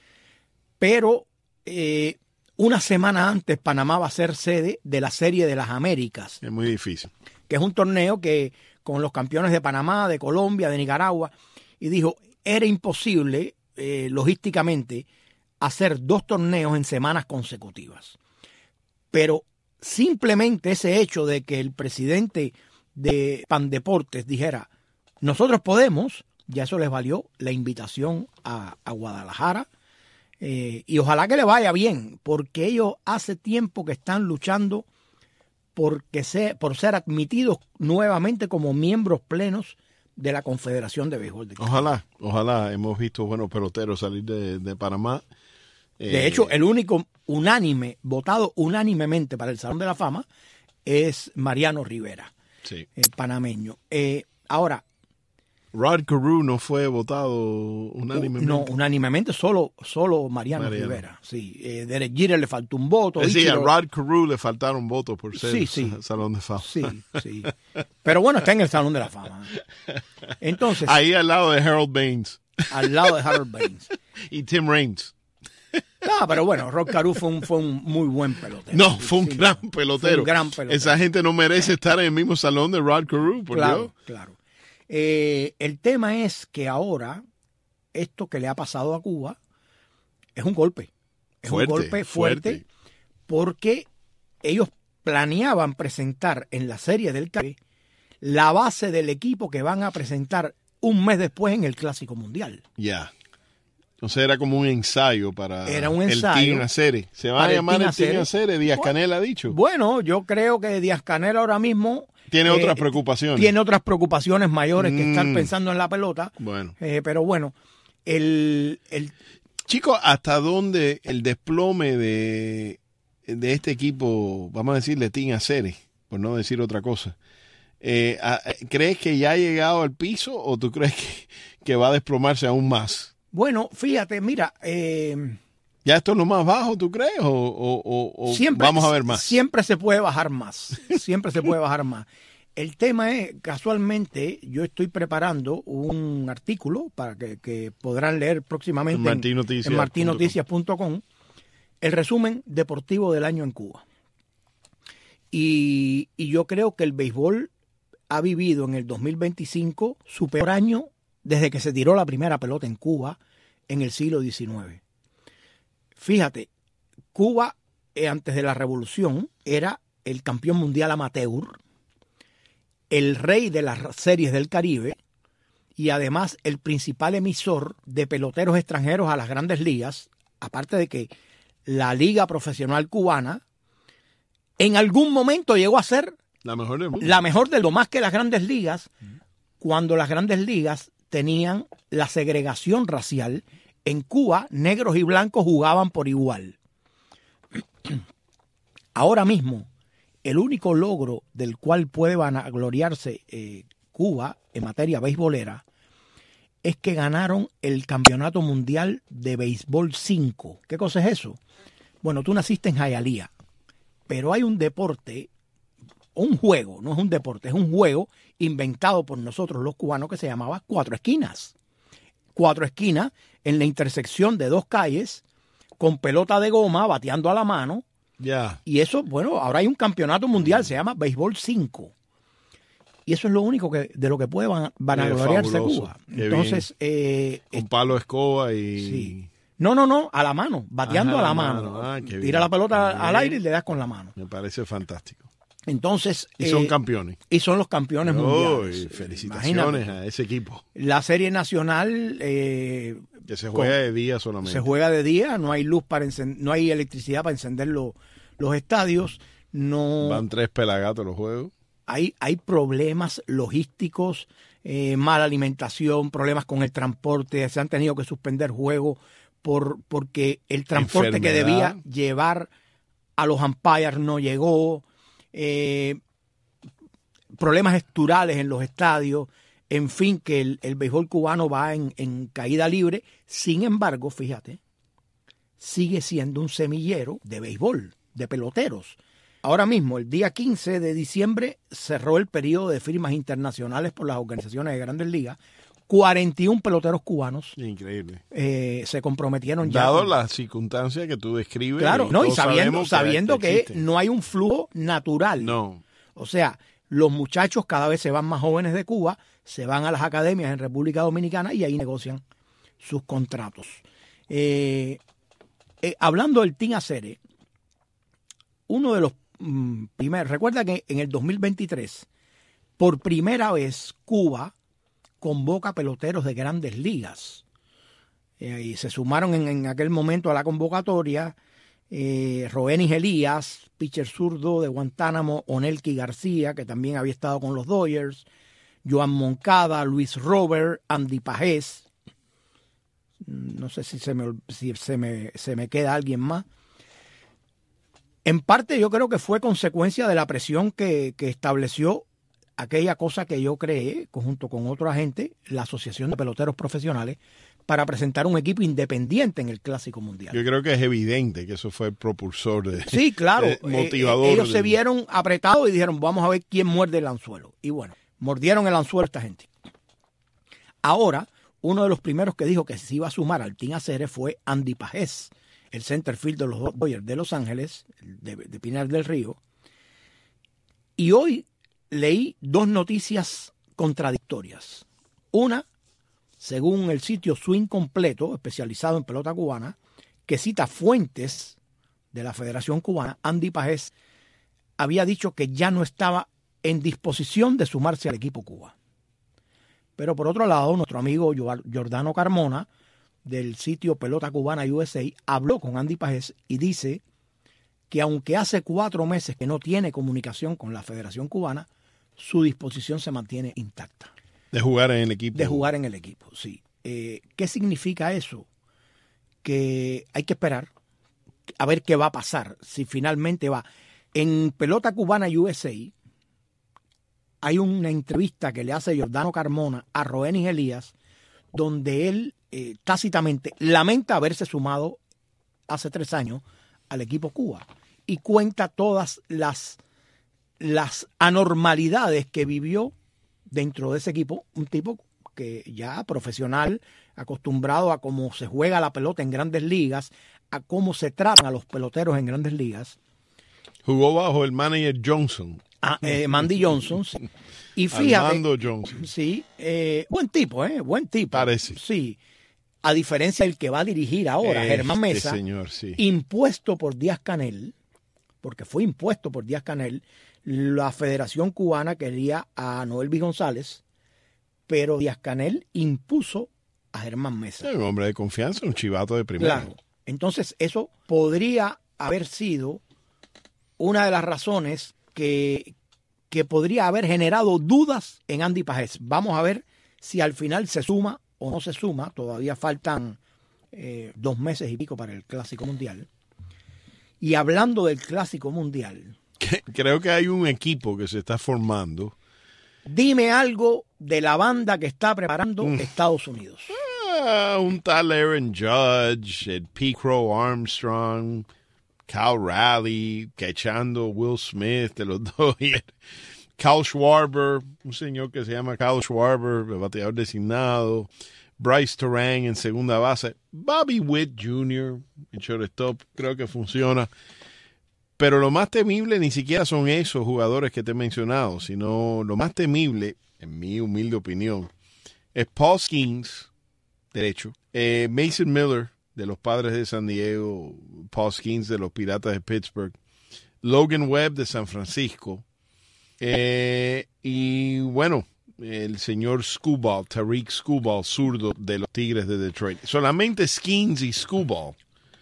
Pero eh, una semana antes Panamá va a ser sede de la Serie de las Américas. Es muy difícil. Que es un torneo que con los campeones de Panamá, de Colombia, de Nicaragua. Y dijo, era imposible eh, logísticamente hacer dos torneos en semanas consecutivas. Pero simplemente ese hecho de que el presidente de Pandeportes dijera, nosotros podemos, ya eso les valió la invitación a, a Guadalajara. Eh, y ojalá que le vaya bien, porque ellos hace tiempo que están luchando porque se, por ser admitidos nuevamente como miembros plenos de la Confederación de Béisbol de Cuba. Ojalá, ojalá. Hemos visto buenos peloteros salir de, de Panamá. Eh, De hecho, el único unánime, votado unánimemente para el Salón de la Fama, es Mariano Rivera, sí. eh, panameño. Eh, ahora, Rod Carew no fue votado unánimemente. no, unánimemente solo, solo Mariano, Mariano. Rivera. Sí, eh, Derek Jeter le faltó un voto. Es decir, a Ichiro- Rod Carew le faltaron votos por ser Sí, sí. Salón de Fama. Sí, sí. Pero bueno, está en el Salón de la Fama. Entonces, Ahí al lado de Harold Baines al lado de Harold Baines. y Tim Raines. Ah, pero bueno, Rod Carew fue un, fue un muy buen pelotero. No, Sí, fue un sí, gran no. pelotero. Fue un gran pelotero. Esa gente no merece estar en el mismo salón de Rod Carew, por Claro, Dios. claro. Eh, el tema es que ahora esto que le ha pasado a Cuba es un golpe. Es Fuerte, un golpe fuerte, fuerte. porque ellos planeaban presentar en la Serie del Caribe la base del equipo que van a presentar un mes después en el Clásico Mundial. Ya. Entonces era como un ensayo para Era un el ensayo Team Acere. Se va a para el llamar Team el Team Acere. Acere, Díaz Canel ha dicho. Bueno, yo creo que Díaz Canel ahora mismo Tiene eh, otras preocupaciones. Tiene otras preocupaciones mayores que estar Mm. pensando en la pelota. Bueno. Eh, pero bueno, el, el Chicos, ¿hasta dónde el desplome de, de este equipo, vamos a decirle Team Acere, por no decir otra cosa, eh, a- ¿crees que ya ha llegado al piso o tú crees que, que va a desplomarse aún más? Bueno, fíjate, mira, eh, ¿Ya esto es lo más bajo, tú crees? ¿O, o- o- o siempre, vamos a ver más? Siempre se puede bajar más, siempre se puede bajar más. El tema es, casualmente, yo estoy preparando un artículo para que, que podrán leer próximamente En Martín Noticias en martin noticias punto com, el resumen deportivo del año en Cuba. Y, y yo creo que el béisbol ha vivido en el dos mil veinticinco su peor año desde que se tiró la primera pelota en Cuba en el siglo diecinueve. Fíjate, Cuba eh, antes de la revolución era el campeón mundial amateur, el rey de las series del Caribe y además el principal emisor de peloteros extranjeros a las grandes ligas, aparte de que la liga profesional cubana en algún momento llegó a ser La mejor del mundo. la mejor de lo más que las grandes ligas, cuando las grandes ligas tenían la segregación racial. En Cuba, negros y blancos jugaban por igual. Ahora mismo, el único logro del cual puede vanagloriarse eh, Cuba en materia beisbolera es que ganaron el Campeonato Mundial de Béisbol cinco. ¿Qué cosa es eso? Bueno, tú naciste en Hialeah, pero hay un deporte, un juego, no es un deporte, es un juego inventado por nosotros los cubanos que se llamaba Cuatro Esquinas. Cuatro esquinas en la intersección de dos calles, con pelota de goma, bateando a la mano. Ya. Y eso, bueno, ahora hay un campeonato mundial, se llama Béisbol cinco. Y eso es lo único que de lo que puede van, vanagloriarse Cuba. Qué Entonces, eh, con palo de escoba y... Sí. No, no, no, a la mano, bateando Ajá, a la la mano. mano. Ah, qué Tira bien. la pelota Bien. al aire y le das con la mano. Me parece fantástico. Entonces, Y son eh, campeones. Y son los campeones Oh, mundiales. y felicitaciones Imagínate. a ese equipo. La serie nacional eh, Que se juega con- de día solamente. se juega de día, no hay luz para encender, no hay electricidad para encender lo- los estadios, no Van tres pelagatos los juegos. hay, hay problemas logísticos, eh, mala alimentación, problemas con el transporte, se han tenido que suspender juegos por, porque el transporte que Enfermedad. debía llevar a los umpires no llegó, eh, problemas estructurales en los estadios, en fin, que el, el béisbol cubano va en, en caída libre. Sin embargo, fíjate, sigue siendo un semillero de béisbol, de peloteros. Ahora mismo, el día quince de diciembre, cerró el periodo de firmas internacionales por las organizaciones de Grandes Ligas. cuarenta y uno peloteros cubanos Increíble. eh, se comprometieron ya. Dado con- las circunstancias que tú describes. Claro, no, y todos sabiendo, sabemos sabiendo que existen. no hay un flujo natural. No. O sea, los muchachos cada vez se van más jóvenes de Cuba, se van a las academias en República Dominicana y ahí negocian sus contratos. Eh, eh, hablando del Team Acere, uno de los mm, primeros, recuerda que en el dos mil veintitrés, por primera vez, Cuba convoca peloteros de Grandes Ligas. Eh, y se sumaron en, en aquel momento a la convocatoria eh, Roenis Elías, pitcher zurdo de Guantánamo, Onelki García, que también había estado con los Dodgers, Joan Moncada, Luis Robert, Andy Pajés. No sé si se me, si se me, se me queda alguien más. En parte yo creo que fue consecuencia de la presión que, que estableció aquella cosa que yo creé, junto con otra gente, la Asociación de Peloteros Profesionales, para presentar un equipo independiente en el Clásico Mundial. Yo creo que es evidente que eso fue el propulsor de. Sí, claro. eh, motivador. Eh, ellos se del- vieron apretados y dijeron, vamos a ver quién muerde el anzuelo. Y bueno, mordieron el anzuelo esta gente. Ahora, uno de los primeros que dijo que se iba a sumar al Team Acere fue Andy Pajés, el center field de los Dodgers de Los Ángeles, de, de Pinar del Río. Y hoy leí dos noticias contradictorias. Una, según el sitio Swing Completo, especializado en pelota cubana, que cita fuentes de la Federación Cubana, Andy Pajés había dicho que ya no estaba en disposición de sumarse al equipo Cuba. Pero por otro lado, nuestro amigo Giordano Carmona, del sitio Pelota Cubana U S A, habló con Andy Pajés y dice que aunque hace cuatro meses que no tiene comunicación con la Federación Cubana, su disposición se mantiene intacta. De jugar en el equipo. De jugar en el equipo, sí. Eh, ¿Qué significa eso? Que hay que esperar a ver qué va a pasar, si finalmente va. En Pelota Cubana U S A hay una entrevista que le hace Giordano Carmona a Roenis Elías, donde él eh, tácitamente lamenta haberse sumado hace tres años al equipo Cuba y cuenta todas las, las anormalidades que vivió dentro de ese equipo, un tipo que ya profesional, acostumbrado a cómo se juega la pelota en Grandes Ligas, a cómo se tratan a los peloteros en Grandes Ligas. Jugó bajo el manager Johnson. Ah, eh, Mandy Johnson. Sí. Y fíjate, Armando Johnson. sí, eh, buen tipo, ¿eh? Buen tipo. Parece. Sí. A diferencia del que va a dirigir ahora, Este Germán Mesa, señor, sí. impuesto por Díaz-Canel, porque fue impuesto por Díaz-Canel, la Federación Cubana quería a Noelvis González, pero Díaz-Canel impuso a Germán Mesa. Es un hombre de confianza, un chivato de primera. Claro. Entonces, eso podría haber sido una de las razones que, que podría haber generado dudas en Andy Pajés. Vamos a ver si al final se suma o no se suma. Todavía faltan eh, dos meses y pico para el Clásico Mundial. Y hablando del Clásico Mundial, ¿Qué creo que hay un equipo que se está formando. Dime algo de la banda que está preparando mm. Estados Unidos. Ah, un tal Aaron Judge, el P. Crow Armstrong, Cal Raleigh, cachando Will Smith de los Dodgers. Kyle Schwarber, un señor que se llama Kyle Schwarber, el bateador designado. Bryce Terang en segunda base. Bobby Witt junior en shortstop, creo que funciona. Pero lo más temible ni siquiera son esos jugadores que te he mencionado, sino lo más temible, en mi humilde opinión, es Paul Skeens, derecho, eh, Mason Miller, de los Padres de San Diego, Paul Skeens, de los Piratas de Pittsburgh, Logan Webb, de San Francisco, eh, y bueno, el señor Skubal, Tariq Skubal, zurdo de los Tigres de Detroit. Solamente Skeens y Skubal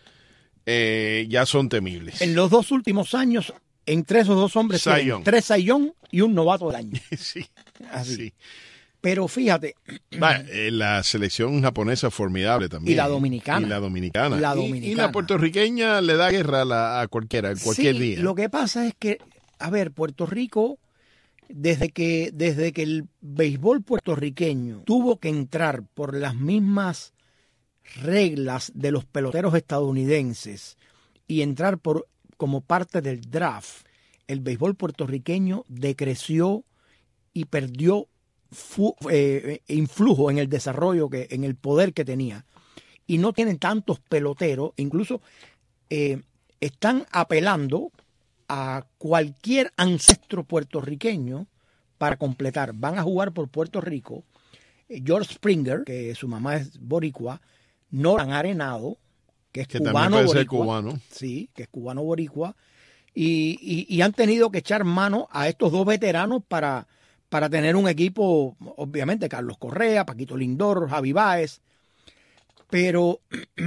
eh, ya son temibles. En los dos últimos años, entre esos dos hombres, tienen tres Cy Young y un novato del año. Sí, así. Sí. Pero fíjate. Va, eh, la selección japonesa es formidable también. Y la dominicana. Y la dominicana. La, y, dominicana. y la puertorriqueña le da guerra a, la, a cualquiera, a cualquier sí, día. Lo que pasa es que, a ver, Puerto Rico, desde que, desde que el béisbol puertorriqueño tuvo que entrar por las mismas reglas de los peloteros estadounidenses y entrar por como parte del draft, el béisbol puertorriqueño decreció y perdió fu, eh, influjo en el desarrollo, que, en el poder que tenía. Y no tienen tantos peloteros, incluso eh, están apelando a cualquier ancestro puertorriqueño para completar. Van a jugar por Puerto Rico George Springer, que su mamá es boricua, Nolan Arenado, que es que cubano puede boricua, ser cubano. Sí, que es cubano boricua, y, y, y han tenido que echar mano a estos dos veteranos para, para tener un equipo, obviamente Carlos Correa, Paquito Lindor, Javi Báez, pero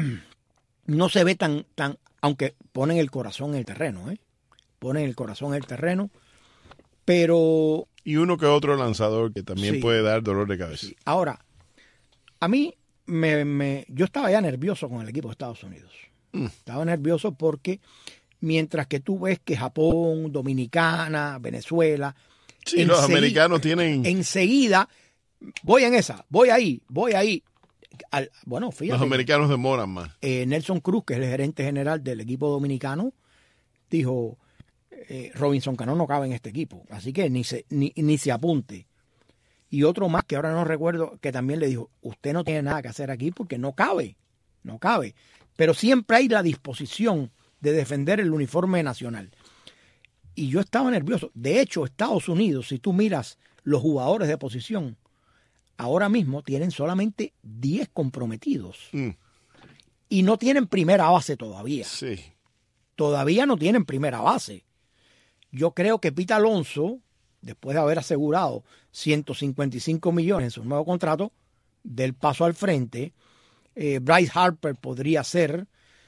no se ve tan, tan, aunque ponen el corazón en el terreno, ¿eh? ponen el corazón en el terreno, pero... Y uno que otro lanzador que también sí, puede dar dolor de cabeza. Sí. Ahora, a mí, me, me, yo estaba ya nervioso con el equipo de Estados Unidos. Mm. Estaba nervioso porque mientras que tú ves que Japón, Dominicana, Venezuela... Sí, los americanos tienen... Enseguida, voy en esa, voy ahí, voy ahí. Al, bueno, fíjate. Los americanos demoran más. Eh, Nelson Cruz, que es el gerente general del equipo dominicano, dijo... Eh, Robinson Cano no cabe en este equipo, así que ni se, ni, ni se apunte. Y otro más que ahora no recuerdo, que también le dijo, usted no tiene nada que hacer aquí porque no cabe, no cabe. Pero siempre hay la disposición de defender el uniforme nacional. Y yo estaba nervioso. De hecho, Estados Unidos, si tú miras los jugadores de posición, ahora mismo tienen solamente diez comprometidos. Mm. Y no tienen primera base todavía. Sí. Todavía no tienen primera base. Yo creo que Pete Alonso, después de haber asegurado ciento cincuenta y cinco millones en su nuevo contrato, del paso al frente. Eh, Bryce Harper podría ser,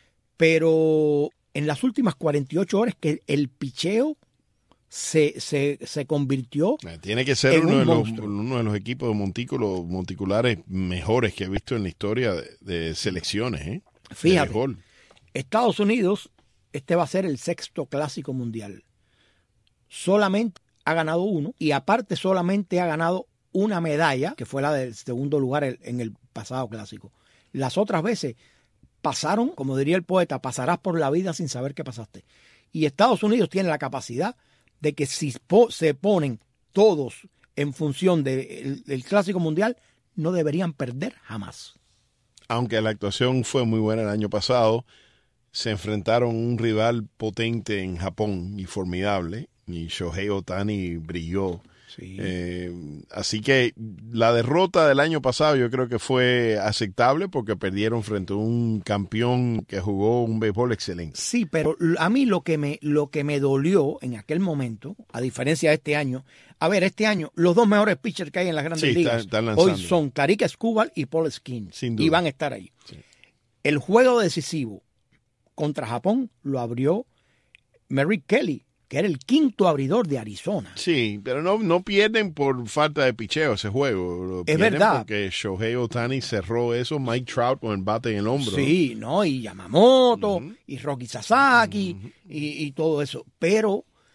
pero en las últimas cuarenta y ocho horas que el picheo se, se, se convirtió Tiene que ser en uno, un de los, monstruo. uno de los equipos de montículos, monticulares mejores que he visto en la historia de, de selecciones. ¿eh? Fíjate, de Estados Unidos, este va a ser el sexto clásico mundial. Solamente ha ganado uno y aparte solamente ha ganado una medalla, que fue la del segundo lugar en el pasado clásico. Las otras veces pasaron, como diría el poeta, pasarás por la vida sin saber qué pasaste. Y Estados Unidos tiene la capacidad de que si po- se ponen todos en función del de clásico mundial, no deberían perder jamás. Aunque la actuación fue muy buena el año pasado, se enfrentaron a un rival potente en Japón y formidable. Y Shohei Ohtani brilló. Sí. Eh, así que la derrota del año pasado yo creo que fue aceptable porque perdieron frente a un campeón que jugó un béisbol excelente. Sí, pero a mí lo que me lo que me dolió en aquel momento, a diferencia de este año, a ver, este año los dos mejores pitchers que hay en las grandes sí, ligas están, están hoy son Tariq Skubal y Paul Skeens y van a estar ahí. Sí. El juego decisivo contra Japón lo abrió Merrick Kelly, que era el quinto abridor de Arizona. Sí, pero no, no pierden por falta de picheo ese juego. Lo es verdad. Porque Shohei Ohtani cerró eso, Mike Trout con el bate en el hombro. Sí, ¿no? Y Yamamoto, uh-huh. y Rocky Sasaki, uh-huh. y, y todo eso. Pero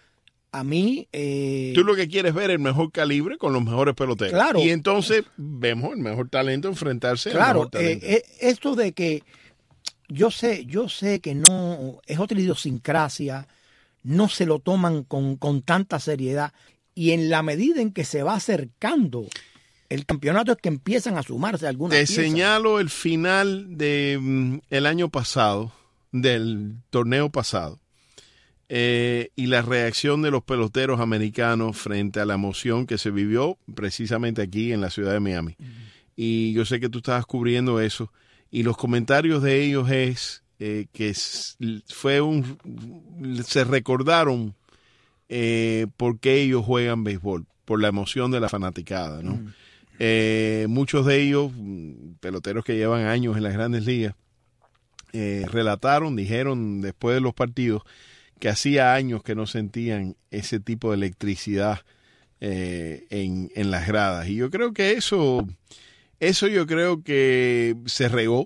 A mí... Eh, Tú lo que quieres ver es el mejor calibre con los mejores peloteros. Claro. Y entonces vemos el mejor talento enfrentarse claro, al mejor talento. Eh, eh, esto de que yo sé, yo sé que no es otra idiosincrasia, no se lo toman con, con tanta seriedad, y en la medida en que se va acercando el campeonato es que empiezan a sumarse algunas Te piezas. señalo el final de mm, el año pasado, del torneo pasado. Eh, y la reacción de los peloteros americanos frente a la emoción que se vivió precisamente aquí en la ciudad de Miami. Uh-huh. Y yo sé que tú estabas cubriendo eso, y los comentarios de ellos es eh, que fue un se recordaron eh, por qué ellos juegan béisbol, por la emoción de la fanaticada, ¿no? Uh-huh. Eh, muchos de ellos, peloteros que llevan años en las grandes ligas, eh, relataron, dijeron después de los partidos que hacía años que no sentían ese tipo de electricidad eh, en, en las gradas. Y yo creo que eso, eso yo creo que se regó.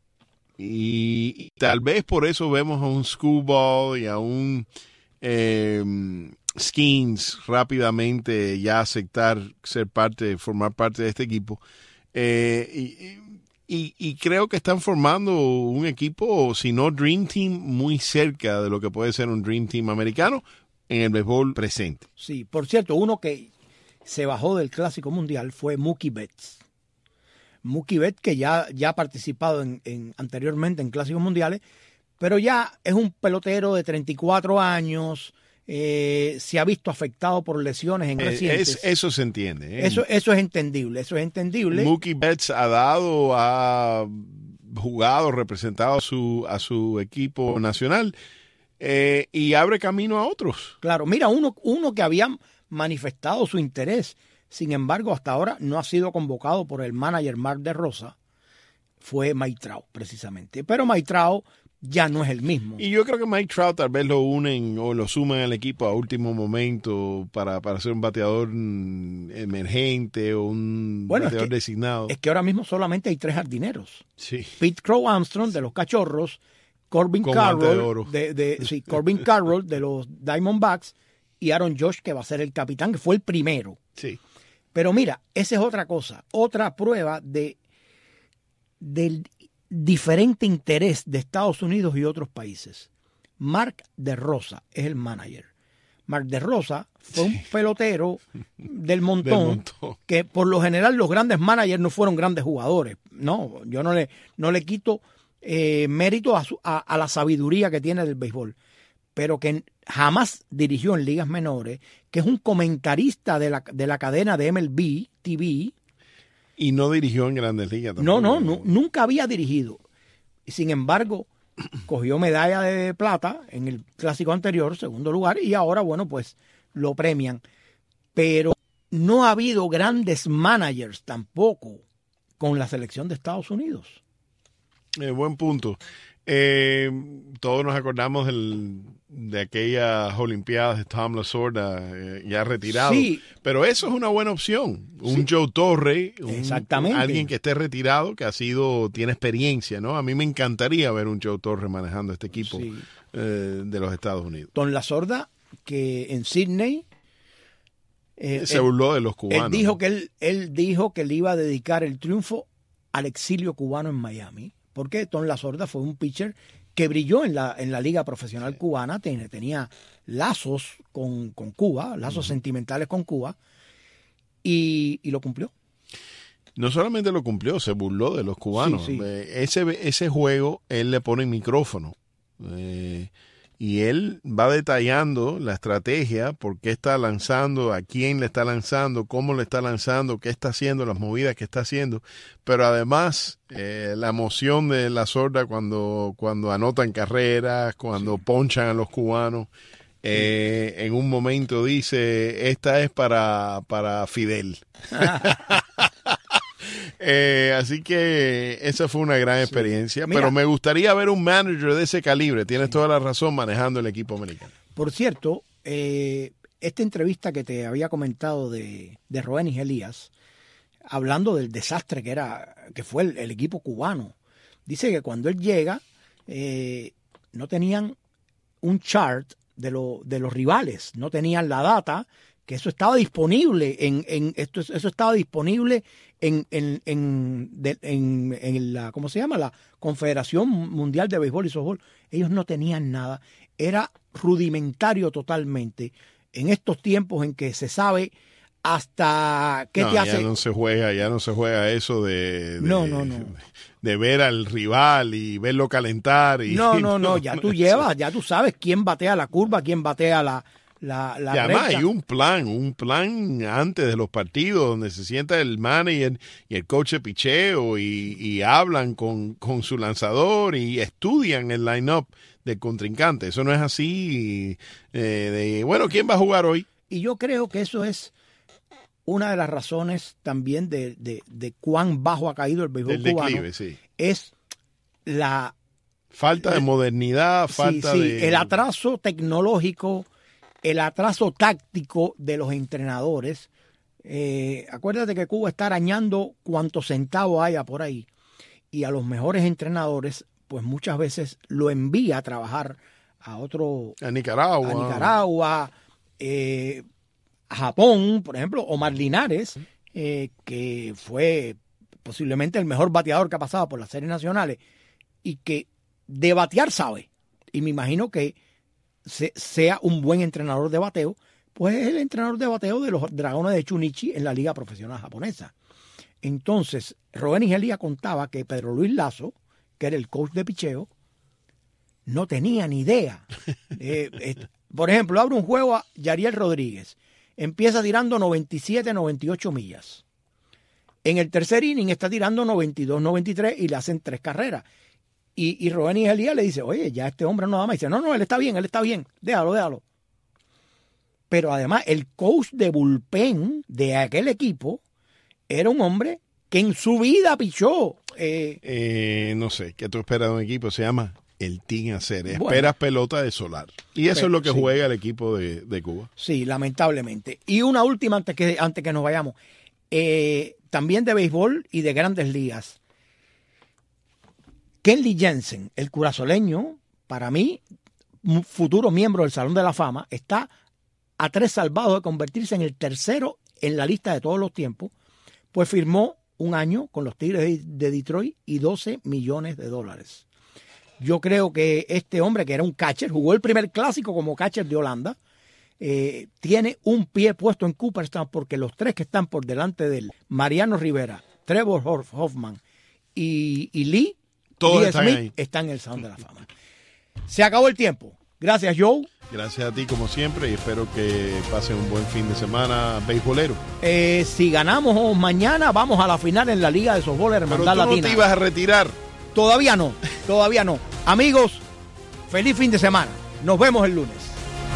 Y, y tal vez por eso vemos a un Screwball y a un eh, Skeens rápidamente ya aceptar ser parte, formar parte de este equipo. Eh, y, Y, y creo que están formando un equipo, si no Dream Team, muy cerca de lo que puede ser un Dream Team americano en el béisbol presente. Sí, por cierto, uno que se bajó del Clásico Mundial fue Mookie Betts. Mookie Betts, que ya, ya ha participado en, en, anteriormente en Clásicos Mundiales, pero ya es un pelotero de treinta y cuatro años, eh, se ha visto afectado por lesiones en recientes. Es, eso se entiende. ¿eh? Eso, eso es entendible, eso es entendible. Mookie Betts ha dado, ha jugado, representado a su, a su equipo nacional eh, y abre camino a otros. Claro, mira, uno, uno que había manifestado su interés, sin embargo, hasta ahora no ha sido convocado por el manager Mark DeRosa, fue Mike Trout, precisamente. Pero Mike Trout ya no es el mismo. Y yo creo que Mike Trout tal vez lo unen o lo suman al equipo a último momento para, para ser un bateador emergente o un bueno, bateador es que, designado. Es que ahora mismo solamente hay tres jardineros. Sí. Pete Crow Armstrong de los Cachorros, Corbin Con Carroll de, de, sí, Corbin Carroll de los Diamondbacks y Aaron Judge, que va a ser el capitán, que fue el primero. Sí. Pero mira, esa es otra cosa, otra prueba de del diferente interés de Estados Unidos y otros países. Mark DeRosa es el manager. Mark DeRosa fue sí. un pelotero del montón, del montón, que por lo general los grandes managers no fueron grandes jugadores. No, yo no le, no le quito eh, mérito a, su, a, a la sabiduría que tiene del béisbol, pero que jamás dirigió en ligas menores, que es un comentarista de la, de la cadena de M L B T V. Y no dirigió en Grandes Ligas No, tampoco. no, no, nunca había dirigido. Y sin embargo, cogió medalla de plata en el clásico anterior, segundo lugar, y ahora, bueno, pues lo premian. Pero no ha habido grandes managers tampoco con la selección de Estados Unidos. Eh, buen punto. Eh, todos nos acordamos del, de aquellas Olimpiadas de Tom Lasorda, eh, ya retirado. Sí. Pero eso es una buena opción. Un sí. Joe Torre, un, Exactamente. alguien que esté retirado, que ha sido, tiene experiencia, ¿no? A mí me encantaría ver un Joe Torre manejando este equipo sí. eh, de los Estados Unidos. Tom Lasorda, que en Sydney eh, se burló él, de los cubanos. Él dijo, ¿no? que él, él dijo que le iba a dedicar el triunfo al exilio cubano en Miami. Porque Tom Lasorda fue un pitcher que brilló en la, en la liga profesional cubana, tenía, tenía lazos con, con Cuba, lazos uh-huh. sentimentales con Cuba, y, y lo cumplió. No solamente lo cumplió, se burló de los cubanos. Sí, sí. Ese, ese juego, él le pone micrófono. Eh, y él va detallando la estrategia, por qué está lanzando, a quién le está lanzando, cómo le está lanzando, qué está haciendo, las movidas que está haciendo. Pero además, eh, la emoción de Lasorda cuando, cuando anotan carreras, cuando sí. ponchan a los cubanos. Eh, en un momento dice, esta es para, para Fidel. Eh, así que esa fue una gran experiencia, sí. Mira, pero me gustaría ver un manager de ese calibre, tienes sí. toda la razón, manejando el equipo americano. Por cierto, eh, esta entrevista que te había comentado de, de Roenis Elías, hablando del desastre que era que fue el, el equipo cubano, dice que cuando él llega eh, no tenían un chart de, lo, de los rivales, no tenían la data, que eso estaba disponible en, en esto, eso estaba disponible en, en, en, de, en, en la, ¿cómo se llama? La Confederación Mundial de Béisbol y Softball. Ellos no tenían nada, era rudimentario totalmente en estos tiempos en que se sabe hasta qué no, te hace. Ya no se juega, ya no se juega eso de, de no, no, no. de ver al rival y verlo calentar. Y, no, no, no, ya tú llevas, ya tú sabes quién batea la curva, quién batea la, la, la y además recta. hay un plan, un plan antes de los partidos donde se sienta el manager y el coach de picheo y, y hablan con, con su lanzador y estudian el line-up del contrincante. Eso no es así eh, de, bueno, ¿quién va a jugar hoy? Y yo creo que eso es una de las razones también de, de, de cuán bajo ha caído el béisbol Del cubano. declive, sí. Es la falta de modernidad, sí, falta sí, de... el atraso tecnológico, el atraso táctico de los entrenadores. Eh, acuérdate que Cuba está arañando cuantos centavos haya por ahí. Y a los mejores entrenadores, pues muchas veces lo envía a trabajar a otro... A Nicaragua. A Nicaragua, eh, a Japón, por ejemplo, Omar Linares, eh, que fue posiblemente el mejor bateador que ha pasado por las series nacionales y que de batear sabe. Y me imagino que se, sea un buen entrenador de bateo, pues es el entrenador de bateo de los Dragones de Chunichi en la Liga Profesional Japonesa. Entonces, Rubén Ingelía contaba que Pedro Luis Lazo, que era el coach de picheo, no tenía ni idea. Eh, eh, por ejemplo, abre un juego a Yariel Rodríguez. Empieza tirando noventa y siete, noventa y ocho millas. En el tercer inning está tirando noventa y dos, noventa y tres y le hacen tres carreras. Y, y Rubén Ingelía le dice, oye, ya este hombre no da más. Y dice, no, no, él está bien, él está bien. Déjalo, déjalo. Pero además, el coach de bullpen de aquel equipo era un hombre que en su vida pichó. Eh, eh, no sé, ¿qué tú esperas de un equipo? Se llama el Team Hacer. Esperas bueno, pelota de solar. Y eso pero, es lo que sí. juega el equipo de, de Cuba. Sí, lamentablemente. Y una última antes que, antes que nos vayamos. Eh, también de béisbol y de grandes ligas. Kenley Jensen, el curazoleño, para mí, futuro miembro del Salón de la Fama, está a tres salvados de convertirse en el tercero en la lista de todos los tiempos, pues firmó un año con los Tigres de Detroit y doce millones de dólares. Yo creo que este hombre, que era un catcher, jugó el primer clásico como catcher de Holanda, eh, tiene un pie puesto en Cooperstown porque los tres que están por delante de él, Mariano Rivera, Trevor Hoffman y, y Lee, Todos Lee están Smith, ahí. están en el Salón de la Fama. Se acabó el tiempo. Gracias, Joe. Gracias a ti como siempre y espero que pasen un buen fin de semana beisbolero. Eh, si ganamos mañana, vamos a la final en la Liga de Softball Pero Hermandad tú no Latina. te ibas a retirar. Todavía no, todavía no. Amigos, feliz fin de semana. Nos vemos el lunes.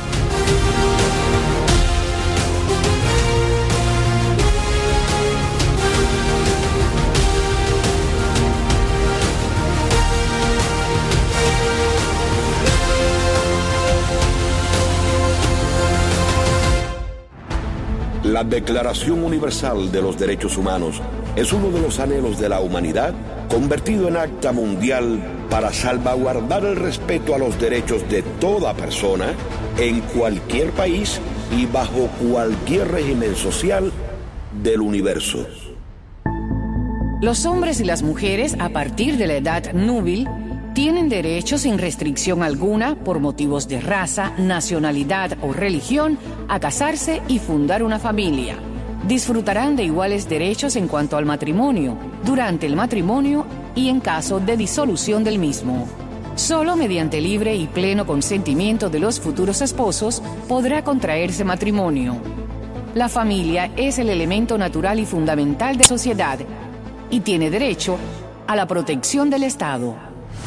La Declaración Universal de los Derechos Humanos es uno de los anhelos de la humanidad convertido en acta mundial para salvaguardar el respeto a los derechos de toda persona en cualquier país y bajo cualquier régimen social del universo. Los hombres y las mujeres a partir de la edad núbil tienen derecho sin restricción alguna por motivos de raza, nacionalidad o religión a casarse y fundar una familia. Disfrutarán de iguales derechos en cuanto al matrimonio, durante el matrimonio y en caso de disolución del mismo. Solo mediante libre y pleno consentimiento de los futuros esposos podrá contraerse matrimonio. La familia es el elemento natural y fundamental de la sociedad y tiene derecho a la protección del Estado.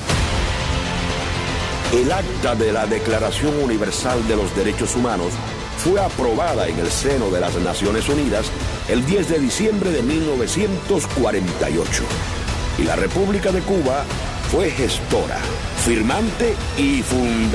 El acta de la Declaración Universal de los Derechos Humanos fue aprobada en el seno de las Naciones Unidas el diez de diciembre de mil novecientos cuarenta y ocho. Y la República de Cuba fue gestora, firmante y fundadora.